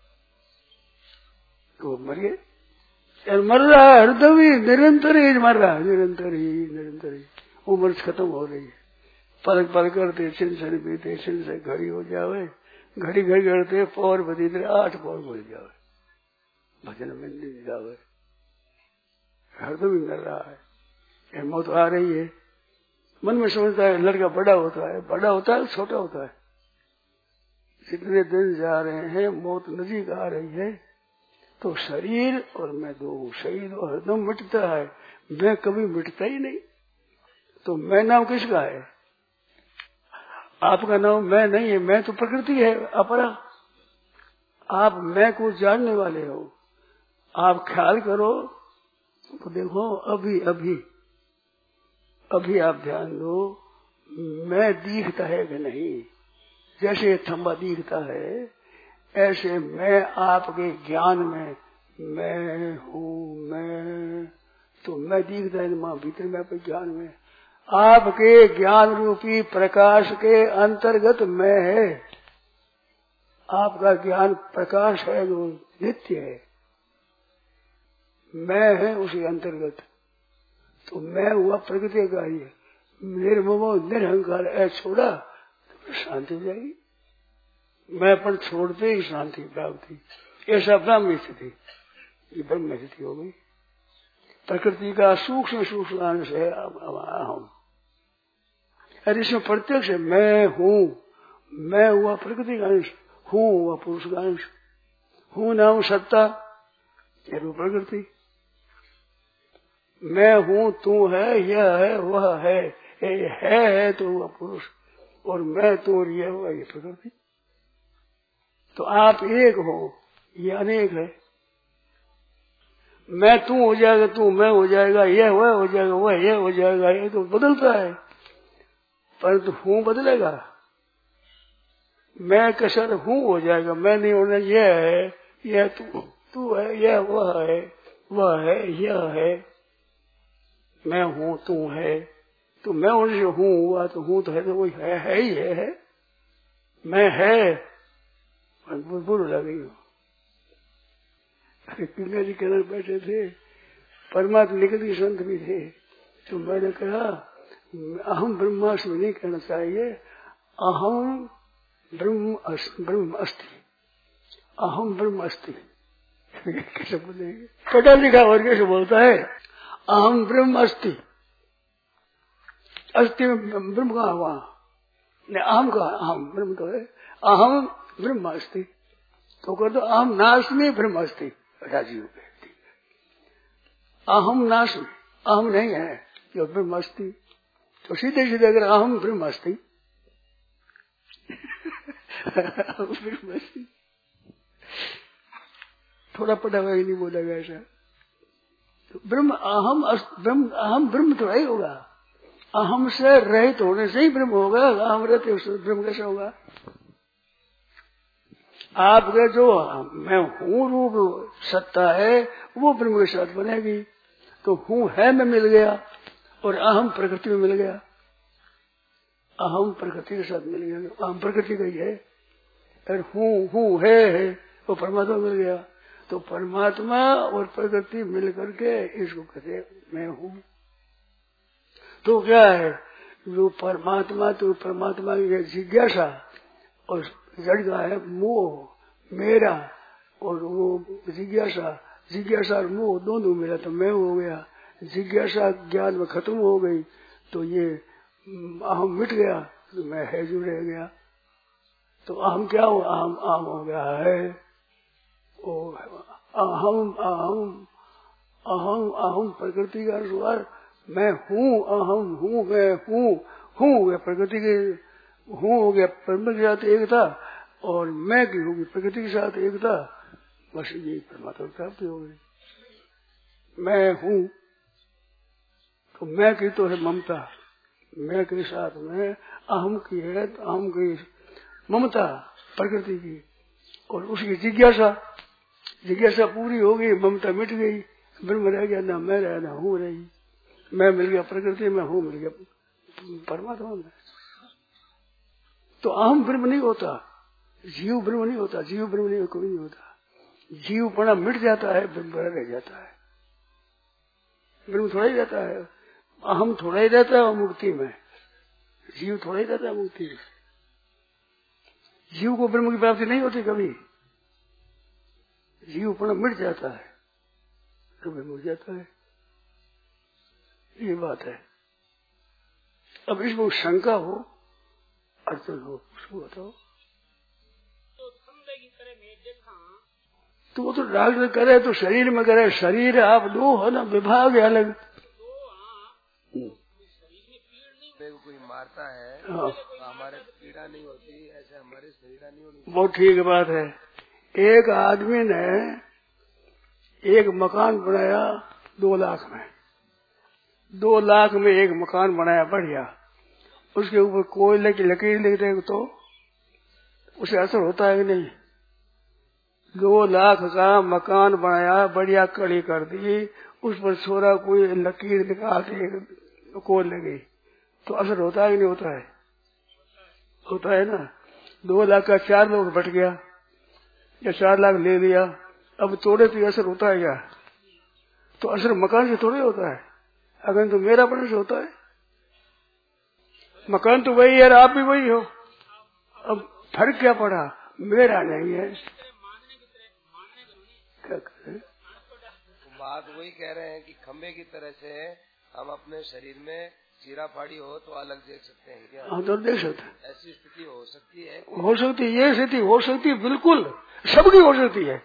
तो मर गए, मर रहा है हरदम ही, निरंतर ही मर रहा है, निरंतर ही निरंतर ही उम्र खत्म हो रही है। पलक पलक करते छिन छिन बीते, छिन से घड़ी हो जावे, घड़ी घड़ी करते पौर बदीते आठ पौर बोल जावे, भजन में नहीं जावे, हरदम ही मर रहा है। मौत आ रही है, मन में समझता है लड़का बड़ा होता है, बड़ा होता है छोटा होता है, जितने दिन जा रहे हैं मौत नजीक आ रही है, तो शरीर और मैं दो, शरीर और हरदम मिटता है, मैं कभी मिटता ही नहीं। तो मैं नाम किसका है? आपका नाम मैं नहीं है, मैं तो प्रकृति है अपरा। आप मैं को जानने वाले हो। आप ख्याल करो तो देखो, अभी अभी अभी आप ध्यान दो, मैं दिखता है कि नहीं। जैसे थंबा दिखता है, ऐसे मैं आपके ज्ञान में मैं हूँ, मैं तो मैं दिखता है मां भीतर में आपके ज्ञान में। आपके ज्ञान रूपी प्रकाश के अंतर्गत मैं है। आपका ज्ञान प्रकाश है जो नित्य है, मैं है उसके अंतर्गत। तो मैं हुआ प्रकृति का ही है। निर्ममो निरहंकार ऐ छोड़ा तो शांति हो जाएगी। मैं पर छोड़ते ही शांति प्राप्त हुई। ऐसा ब्रह्म स्थिति, ये ब्रह्म स्थिति हो गई। प्रकृति का सूक्ष्म सूक्ष्म अंश है हम। अरे इसमें प्रत्यक्ष मैं हूँ, मैं हुआ प्रकृति का अंश, हूँ हुआ पुरुष का अंश। हूँ नाम सत्ता, ये रूप प्रकृति। मैं हूँ, तू है, यह है, वह है, ये है, है तो हुआ पुरुष, और मैं तू और यह हुआ ये प्रकृति। तो आप एक हो, ये अनेक है। मैं तू हो जाएगा, तू मैं हो जाएगा, यह वह हो जाएगा, वह यह हो जाएगा, ये तो बदलता है। परंतु हूँ बदलेगा। मैं कसर हूँ हो जाएगा, मैं नहीं होना। यह है, यह तू तू है, यह वह है, वह है, यह है। मैं हूँ, तू है, तो मैं उनसे हूँ हुआ, तो हूँ तो है, तो वही है, है ही है, है। मैं है बुर लगी हो। पिंगा जी कहना बैठे थे, परमात्मा निकट संत भी थे, तो मैंने कहा अहम ब्रह्मास्मि नहीं कहना चाहिए, अहम ब्रह्म ब्रह्म अस्ति, अहम ब्रह्म अस्ति। कैसे बोलेंगे? पढ़ा लिखा और कैसे बोलता है? अहम ब्रह्म अस्ति, अस्ति में ब्रह्म कहा हुआ नहीं, अहम का अहम ब्रह्म तो है। अहम ब्रह्म अस्ति तो कर दो, अहम नास्मि ब्रह्म अस्ति। राजी हो गए। अहम नास्मि, अहम नहीं है, जो ब्रह्म अस्ति। तो सीधे सीधे अगर अहम ब्रह्म अस्ति ब्रह्म अस्ति, थोड़ा पढ़ा हुआ ही नहीं बोलेगा ऐसा। तो ब्रह्म अहम ब्रह्म, अहम ब्रह्म तो ही होगा। अहम से रहित होने से ही ब्रह्म होगा। अहम रहते ब्रह्म कैसे होगा? आपके जो मैं हूँ रूप सत्ता है, वो ब्रह्म के साथ बनेगी। तो हूँ है में मिल गया, और अहम प्रकृति में मिल गया। अहम प्रकृति के साथ मिल गया, अहम प्रकृति का ही है। और हूँ हूँ है, है वो परमात्मा मिल गया। तो परमात्मा और प्रकृति मिल करके इसको कहते मैं हूँ। तो क्या है? जो परमात्मा, तो परमात्मा की जिज्ञासा, और जड़ का है मोह मेरा, और वो जिज्ञासा, जिज्ञासा और मोह दोनों मिला तो मैं हो गया। जिज्ञासा ज्ञान में खत्म हो गई तो ये अहम मिट गया, तो मैं है जो रह गया। तो अहम क्या हो? अहम अहम हो गया है। ओ अहम अहम अहम अहम प्रकृति का अनुसार मैं हूँ, अहम हूँ, मैं हूँ हूँ हो गया प्रकृति के, हूँ हो गया परम के साथ एकता, और मैं की होगी प्रकृति के साथ एकता। बस ये परमात्मा प्राप्ति हो गई। मैं हूँ तो मैं की तो है ममता, मैं के साथ में अहम की है, तो अहम की ममता प्रकृति की, और उसकी जिज्ञासा, जिज्ञासा पूरी हो गई, ममता मिट गई, ब्रह्म रह गया, ना मैं रहा ना हूँ रही। मैं मिल गया प्रकृति में, हूँ मिल गया परमात्मा में। तो अहम ब्रह्म नहीं होता, जीव ब्रह्म नहीं होता, जीव ब्रह्म नहीं कोई नहीं होता। जीवपना मिट जाता है, ब्रह्म रह जाता है। ब्रह्म थोड़ा ही रहता है, अहम थोड़ा ही रहता है मुक्ति में, जीव थोड़ा ही रहता है मुक्ति में। जीव को ब्रह्म की प्राप्ति नहीं होती कभी। जीवपना मिट जाता है, कभी मिट जाता है, ये बात है। अब इसमें शंका हो, अड़चन हो, उसको बताओ। तो वो तो डॉक्टर करे तो शरीर में करे, शरीर आप दो है ना, विभाग है अलग। कोई मारता है हाँ। तो हमारे पीड़ा शरीरा नहीं होती, ऐसे हमारे शरीरा नहीं होती। बहुत ठीक बात है। एक आदमी ने एक मकान बनाया दो लाख में, दो लाख में एक मकान बनाया बढ़िया, उसके ऊपर कोयले की लकीर लिख दे तो उसे असर होता है कि नहीं? दो लाख का मकान बनाया, बढ़िया कड़ी कर दी, उस पर छोरा कोई लकीर निकाल के कोल लगी तो असर होता है कि नहीं होता है? होता है ना। दो लाख का चार लोग बट गया या चार लाख ले लिया, अब तोड़े तो असर होता है क्या? तो असर मकान से थोड़े होता है, अगर तो मेरा पन से होता है। मकान तो वही है, आप भी वही हो, अब फर्क क्या पड़ा? मेरा नहीं है। क्या करें? बात वही कह रहे हैं कि खंबे की तरह से हम अपने शरीर में चीरा फाड़ी हो तो अलग देख सकते हैं क्या? हाँ तो देख सकते हैं। ऐसी स्थिति हो सकती है? हो सकती है, ये स्थिति हो सकती है, बिल्कुल सबकी हो सकती है।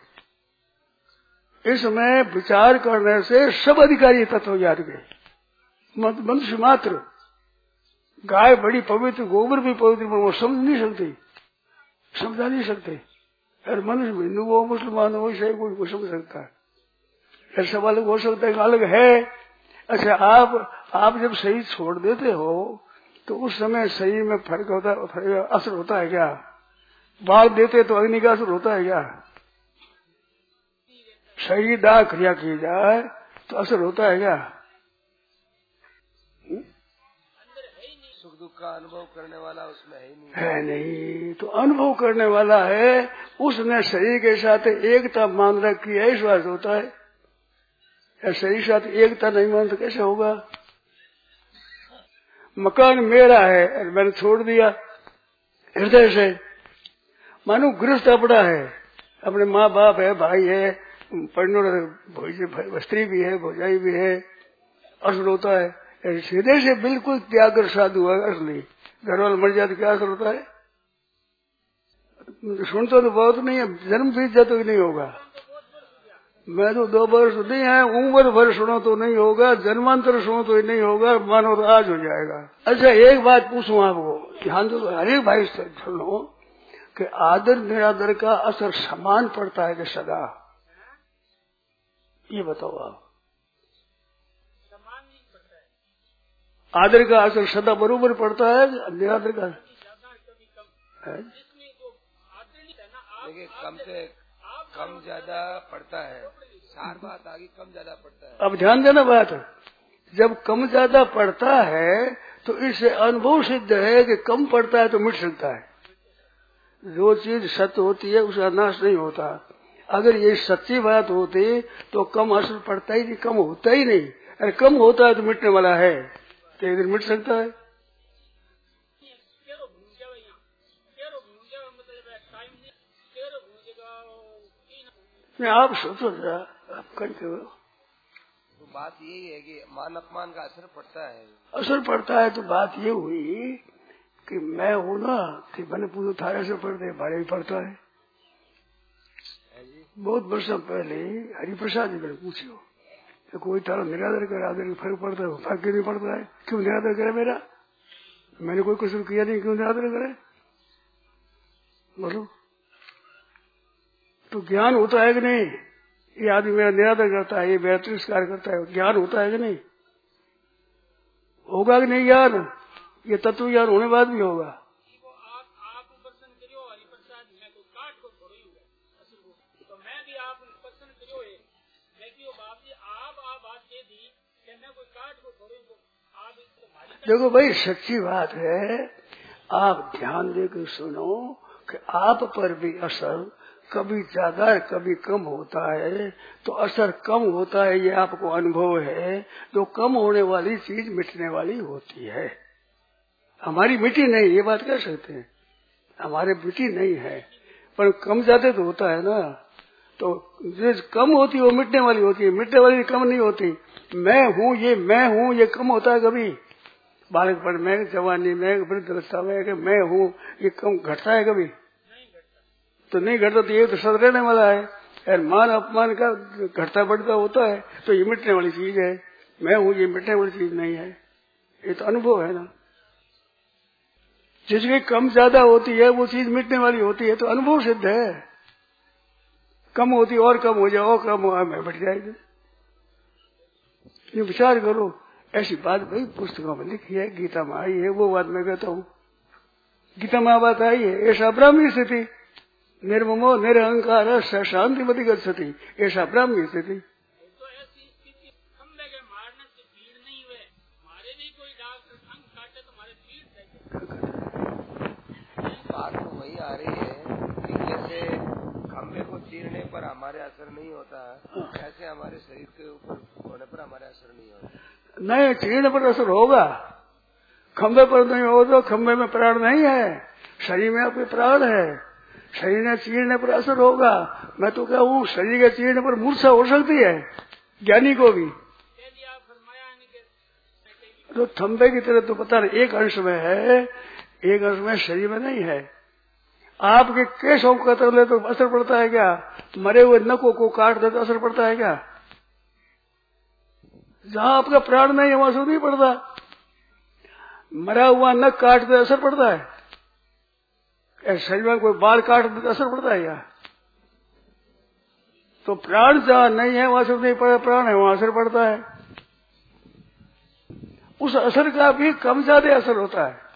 इसमें विचार करने से सब अधिकारी तत्व याद गए। मनुष्य मात्र, गाय बड़ी पवित्र, गोबर भी पवित्र, वो समझ नहीं सकती, समझा नहीं सकते। और मनुष्य हिंदू हो मुसलमान हो इसे कोई को समझ सकता है, फिर सब अलग हो सकता है, अलग है। अच्छा, आप आप जब शरीर छोड़ देते हो तो उस समय शरीर में फर्क होता है, फर्क असर होता है क्या? बाल देते तो अग्नि का असर होता है क्या? शरीर दाह क्रिया की जाए तो असर होता है क्या? सुख दुख का अनुभव करने वाला उसमें है ही नहीं। है नहीं, तो अनुभव करने वाला है, उसने शरीर के साथ एकता मान रखी है, विश्वास होता है। या शरीर के साथ एकता नहीं मान तो कैसे होगा? मकान मेरा है और मैंने छोड़ दिया हृदय से, मानो गृहस्थ अपना है, अपने माँ बाप है, भाई है, पढ़ने स्त्री भी है, भौजाई भी है, असर होता है। हृदय से बिल्कुल त्याग कर साधु है असली, घर वाले मर जाते क्या असर होता है? सुनता तो बहुत नहीं है, जन्म बीत जाए तो नहीं होगा। मैं तो दो वर्ष नहीं है, उम्र भर सुनो तो नहीं होगा, जन्मांतर सुनो तो नहीं होगा, मानो तो आज हो जाएगा। अच्छा, एक बात पूछूं आपको, ध्यान दो, हर एक भाई सुनो कि आदर निरादर का असर समान पड़ता है कि सदा? ये बताओ आप। आदर का असर सदा बरोबर पड़ता है, निरादर का है? देखिए, कम से कम ज्यादा पड़ता है, सार बात आगे कम ज्यादा पड़ता है। अब ध्यान देना बात, जब कम ज्यादा पड़ता है तो इससे अनुभव सिद्ध है कि कम पड़ता है तो मिट सकता है। जो चीज सत्य होती है उसका नाश नहीं होता। अगर ये सच्ची बात होती तो कम असर पड़ता ही नहीं, कम होता ही नहीं। अरे कम होता है तो मिटने वाला है, तो एक दिन मिट सकता है। नहीं, आप सोचो जरा, आप करते हो तो बात यही है कि मान अपमान का असर पड़ता है। असर पड़ता है तो बात ये हुई कि मैं हूँ ना, कि मैंने पूरा थारे से पड़ते भाड़े भी पड़ता है। बहुत वर्षों पहले हरिप्रसाद जी मैंने पूछो तो कोई तारा निरादर कर आदर का फर्क पड़ता है? फर्क क्यों नहीं पड़ता है? क्यों निरादर करे मेरा? मैंने कोई कसूर किया नहीं, क्यों निरादर करे? बोलो। तो ज्ञान होता है कि नहीं? ये आदमी मेरा निरादर करता है, ये मेरा तिरस्कार करता है, ज्ञान होता है कि नहीं? होगा कि नहीं ज्ञान? ये तत्व ज्ञान होने बाद भी होगा। देखो भाई, सच्ची बात है, आप ध्यान देकर सुनो कि आप पर भी असर कभी ज्यादा कभी कम होता है। तो असर कम होता है, ये आपको अनुभव है। तो कम होने वाली चीज मिटने वाली होती है। हमारी मिट्टी नहीं, ये बात कह सकते हैं, हमारे मिट्टी नहीं है, पर कम ज्यादा तो होता है ना। तो जो कम होती है वो मिटने वाली होती है, मिटने वाली कम नहीं होती। मैं हूँ, ये मैं हूँ, ये कम होता है कभी? बालकपन में, जवानी में, वृद्धावस्था में, कि मैं हूँ, ये कम घटता है कभी? तो नहीं घटता। तो ये तो सद रहने वाला है। और मान अपमान का घटता बढ़ता होता है, तो ये मिटने वाली चीज है। मैं हूँ, ये मिटने वाली चीज नहीं है, ये तो अनुभव है ना। जिसकी कम ज्यादा होती है वो चीज मिटने वाली होती है, तो अनुभव सिद्ध है। कम होती और कम हो जाए और कम हो मैं मिट जाएगी। ये विचार करो, ऐसी बात भाई पुस्तकों में लिखी है, गीता में आई है, वो बात मैं कहता हूँ। गीता में बात आई है, ऐसा ब्राह्मी स्थिति निर्ममो निरहंकार शांति मति गति, ऐसा ब्राह्मी स्थिति। बात तो वही आ रही है कि जैसे खंभे को चीरने पर हमारे असर नहीं होता, ऐसे हमारे शरीर के ऊपर होने पर हमारे असर नहीं होता। नहीं, चीरने पर असर होगा, खंभे पर नहीं हो तो खंभे में प्राण नहीं है, शरीर में आपके प्राण है, शरीर में चीरने पर असर होगा। मैं तो क्या हूँ, शरीर के चीरने पर मूर्छा हो सकती है ज्ञानी को भी। तो खंभे की तरह तो पता नहीं, एक अंश में है, एक अंश में शरीर में नहीं है। आपके केशों को कतर ले तो असर पड़ता है क्या? मरे हुए नखों को काट दे तो असर पड़ता है क्या? जहां आपका प्राण नहीं है वहां से नहीं पड़ता। मरा हुआ नख काट दे असर पड़ता है? शरीर में कोई बाल काट दे तो असर पड़ता है क्या? तो प्राण जहां नहीं है वहां से नहीं पड़ा, प्राण है वहां असर पड़ता है। उस असर का भी कम ज्यादा असर होता है।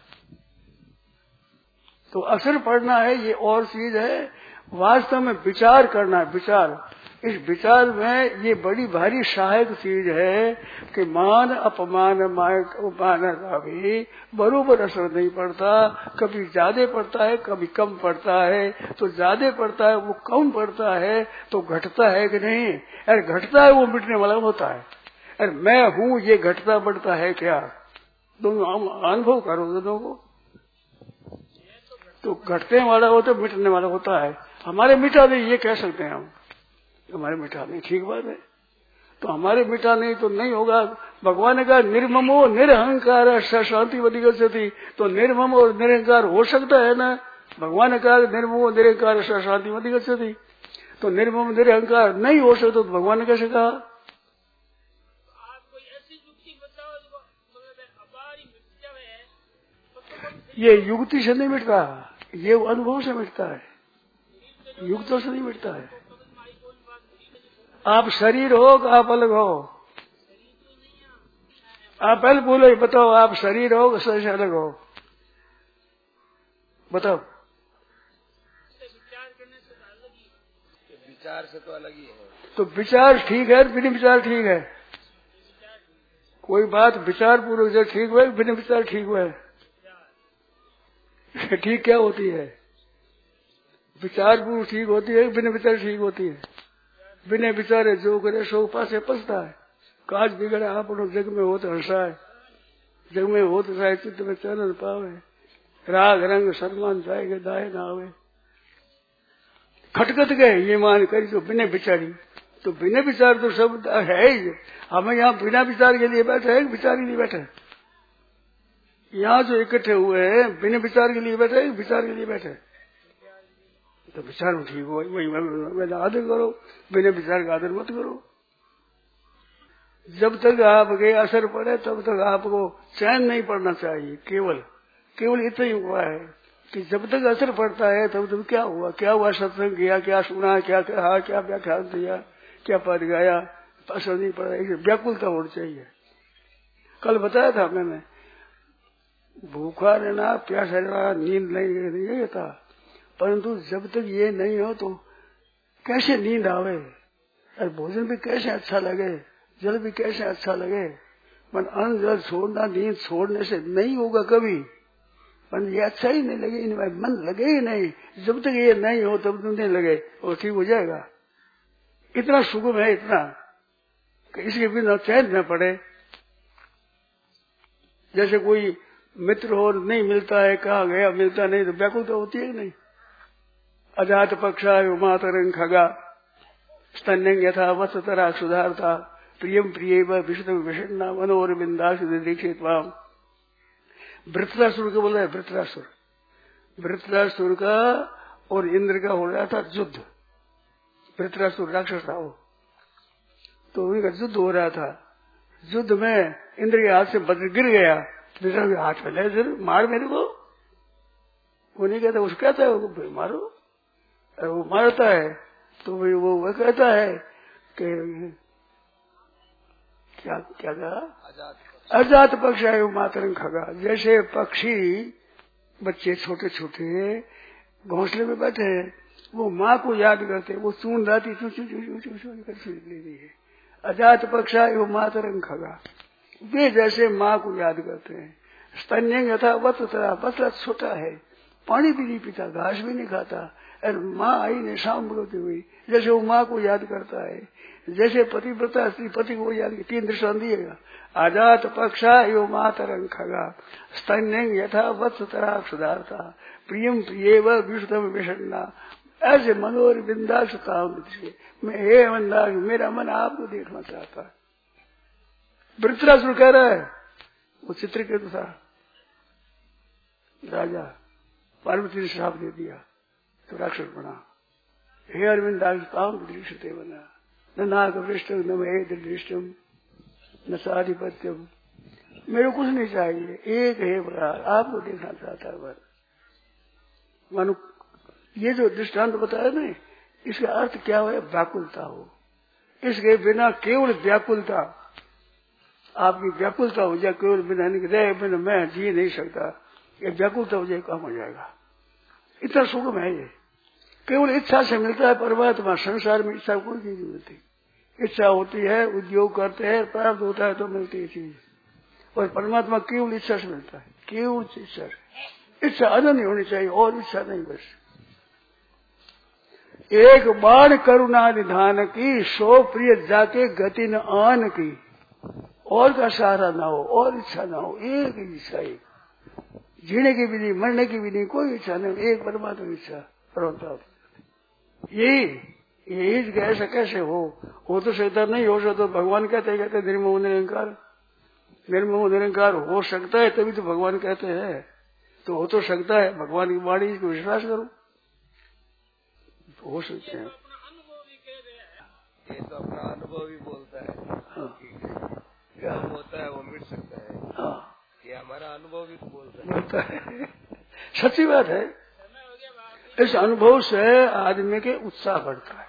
तो असर पड़ना है ये और चीज है, वास्तव में विचार करना है। विचार, इस विचार में ये बड़ी भारी सहायक चीज है कि मान अपमान मान का भी बरोबर असर नहीं पड़ता, कभी ज्यादा पड़ता है कभी कम पड़ता है। तो ज्यादा पड़ता है वो कम पड़ता है तो घटता है कि नहीं? अरे घटता है वो मिटने वाला होता है। अरे मैं हूँ ये घटता बढ़ता है क्या? दोनों अनुभव करो दोनों को। तो घटने वाला होता है मिटने वाला होता है। हमारे मिटा नहीं ये कह सकते हैं हम, हमारे मिटा नहीं, ठीक बात है। तो हमारे मिटा नहीं तो नहीं होगा। भगवान ने कहा निर्ममो निरहंकार शांति वधिगच्छति, तो निर्मम और निरहंकार हो सकता है ना? भगवान ने कहा निर्ममो निरहंकार शांति वधिगच्छति, तो निर्मम निरहंकार नहीं हो सकता तो भगवान ने कैसे कहा? ये युक्ति से नहीं मिटता, ये अनुभव से मिटता है, युक्तों से नहीं मिटता है। आप शरीर हो आप अलग हो, आप पहले बोलो, बताओ आप शरीर हो शरीर से अलग हो, बताओ। विचार से तो अलग ही है। तो विचार ठीक है, बिना विचार ठीक है? कोई बात विचार पूर्वक जो ठीक हुए, बिना विचार ठीक हुए, ठीक क्या होती है? विचार पूर्व ठीक होती है, बिना विचार ठीक होती है? बिना विचारे जो करे सो पासे पछता है। काज बिगड़े आप जग में हो तो हंसाए, जग में हो तो साहे चित्त में चलन पावे, राग रंग सलमान जाएगा दाए ना आवे। खटखट गए ये मान करी तो बिना विचारी, तो बिना विचार तो सब है ही। हमें यहाँ बिना विचार के लिए बैठे हैं, विचार के लिए बैठे? यहाँ जो इकट्ठे हुए हैं बिना विचार के लिए बैठे, विचार के लिए बैठे? तो विचार में ठीक हो, वही आदर करो, बिना विचार का आदर मत करो। जब तक आपके असर पड़े तब तक आपको चैन नहीं पड़ना चाहिए। केवल केवल इतना ही हुआ है कि जब तक असर पड़ता है तब तक क्या हुआ, क्या हुआ, सत्संग किया, क्या सुना, क्या कहा, क्या व्याख्यान दिया, क्या पद गाया, असर नहीं पड़ा। इसे व्याकुलता होनी चाहिए। कल बताया था मैंने, भूखा रहना, प्यासा रहना, नींद नहीं था, परंतु जब तक ये नहीं हो तो कैसे नींद आवे? और भोजन भी कैसे अच्छा लगे, जल भी कैसे अच्छा लगे। पर अन्न जल छोड़ना, नींद छोड़ने से नहीं होगा कभी। पर ये अच्छा ही नहीं लगे, इनमें मन लगे ही नहीं। जब तक ये नहीं हो तब तक नहीं लगे, वो ठीक हो जाएगा। इतना सुगम है, इतना कि इसके बिना चैन न पड़े। जैसे कोई मित्र हो नहीं मिलता है, कहा गया मिलता नहीं तो व्याकुलता होती है नहीं। अजात पक्षा मातरंग खगा स्तन्यं यथा वत्सतरा सुधारता प्रियम प्रिय विष्णु विषण्णा मनोर बिंदास दीक्षित वाम। वृत्रासुर को बोल रहा है, वृत्रासुर वृत्रासुर का और इंद्र का हो रहा था युद्ध। वृत्रासुर राक्षस था वो, तो उनका युद्ध हो रहा था। युद्ध में इंद्र के हाथ से वज्र गिर गया, हाथ में ले मार मेरे को। वो नहीं कहता, उसको कहता है वो भाई मारो, और वो मारता है तो भाई वो वो कहता है कि क्या क्या कहा, अजात पक्ष है वो मातरंग खगा। जैसे पक्षी बच्चे छोटे छोटे घोंसले में बैठे हैं, वो माँ को याद करते, वो चून राती चू चू चू चू चू कर ले रही है। अजात पक्षा वो मातरंग खगा, वे जैसे माँ को याद करते हैं। स्तन्यंग यथा वत तरा, बतला छोटा है, पानी भी नहीं पीता, घास भी नहीं खाता, और माँ आई ने शाम बोलती हुई जैसे वो माँ को याद करता है। जैसे पतिव्रता स्त्री पति को याद, तीन दृष्टांत दिएगा। आजात पक्षा यो मातरंग खगा, स्तन्यंग यथा वत्स तरा सुधारता, प्रियम प्रिय व विषुतम विषण्णा, ऐसे मनोर बिंदास काम से मैं हे मंदार, मेरा मन आपको देखना चाहता है। वृत्रासुर कह रहा है, वो चित्रकेतु था राजा, पार्वती ने श्राप दे दिया तो राक्षस बना। हे अरविंदास काम दृष्टि बना, न नाग वृष्टम न महेद दृष्टम न साधिपत्यम, मेरे कुछ नहीं चाहिए, एक है बड़ा, आपको देखना चाहता है। मानो ये जो दृष्टांत बताया ना, इसका अर्थ क्या हो, व्याकुलता हो। इसके बिना केवल व्याकुलता, आपकी व्याकुलता हो जाए, केवल बिना रहे बिना मैं जी नहीं सकता, ये व्याकुलता हो जाए, काम हो जाएगा। इतना सुगम है ये, केवल इच्छा से मिलता है परमात्मा। संसार में इच्छा कोई चीज नहीं मिलती, इच्छा होती है, उद्योग करते हैं, प्राप्त होता है तो मिलती है चीज, और परमात्मा केवल इच्छा से मिलता है, केवल इच्छा से। इच्छा अनन्य होनी चाहिए, और इच्छा नहीं बस। एक बाण करुणा निधान की, सो प्रिय जाके गति न आन की, और का सहारा ना हो, और इच्छा ना हो, एक इच्छा, एक जीने की भी नहीं, मरने की भी नहीं, कोई इच्छा नहीं, एक परमात्मा की इच्छा परमात्मा। यही यही ऐसा कैसे हो, हो तो सकता नहीं, हो सकता तो भगवान कहते कहते निर्मोह निरंकार, निर्मोह निरंकार हो सकता है तभी तो भगवान कहते हैं, तो हो तो सकता है, भगवान की वाणी को विश्वास करो तो हो सकते हैं। ये तो अपना अनुभव ही बोलता है। हाँ। क्या होता है वो मिट सकता है। हाँ। ये हमारा अनुभव भी बोलता है, बोलता है। सच्ची बात है। इस अनुभव से आदमी के उत्साह बढ़ता है,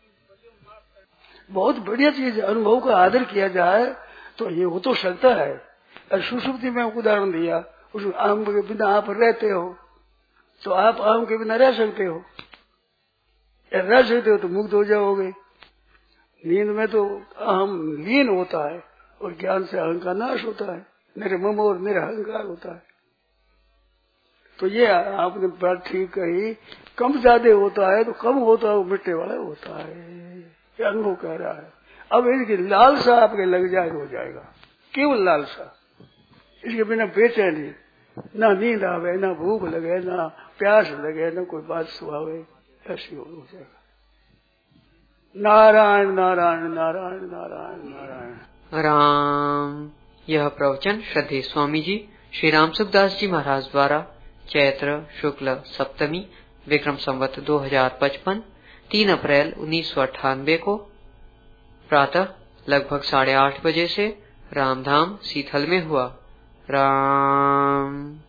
बहुत बढ़िया चीज है। अनुभव का आदर किया जाए तो ये हो तो सकता है। और सुषुप्ति में उदाहरण दिया, उस आम के बिना आप रहते हो तो आप आम के बिना रह सकते हो, या रह सकते हो तो मुक्त हो जाओगे। नींद में तो अहम लीन होता है और ज्ञान से अहंकार नाश होता है, निर्मम और निरहंकार होता है। तो ये आपने बात ठीक कही, कम ज्यादा होता है तो कम होता है, वो मिटने वाला होता है, ये अनुभव कह रहा है। अब इसकी लालसा आपके लग जाए हो जाएगा, केवल लालसा, इसके बिना बेचैनी, ना नींद आवे, ना भूख लगे, ना प्यास लगे, ना कोई बात सुहावे, ऐसी हो जाएगा। नारायण नारायण नारायण नारायण नारायण राम। यह प्रवचन श्रद्धेय स्वामी जी श्री राम सुखदास जी महाराज द्वारा चैत्र शुक्ल सप्तमी विक्रम संवत दो हजार पचपन तीन अप्रैल उन्नीस सौ अट्ठानबे को प्रातः लगभग साढ़े आठ बजे से रामधाम सीथल में हुआ। राम।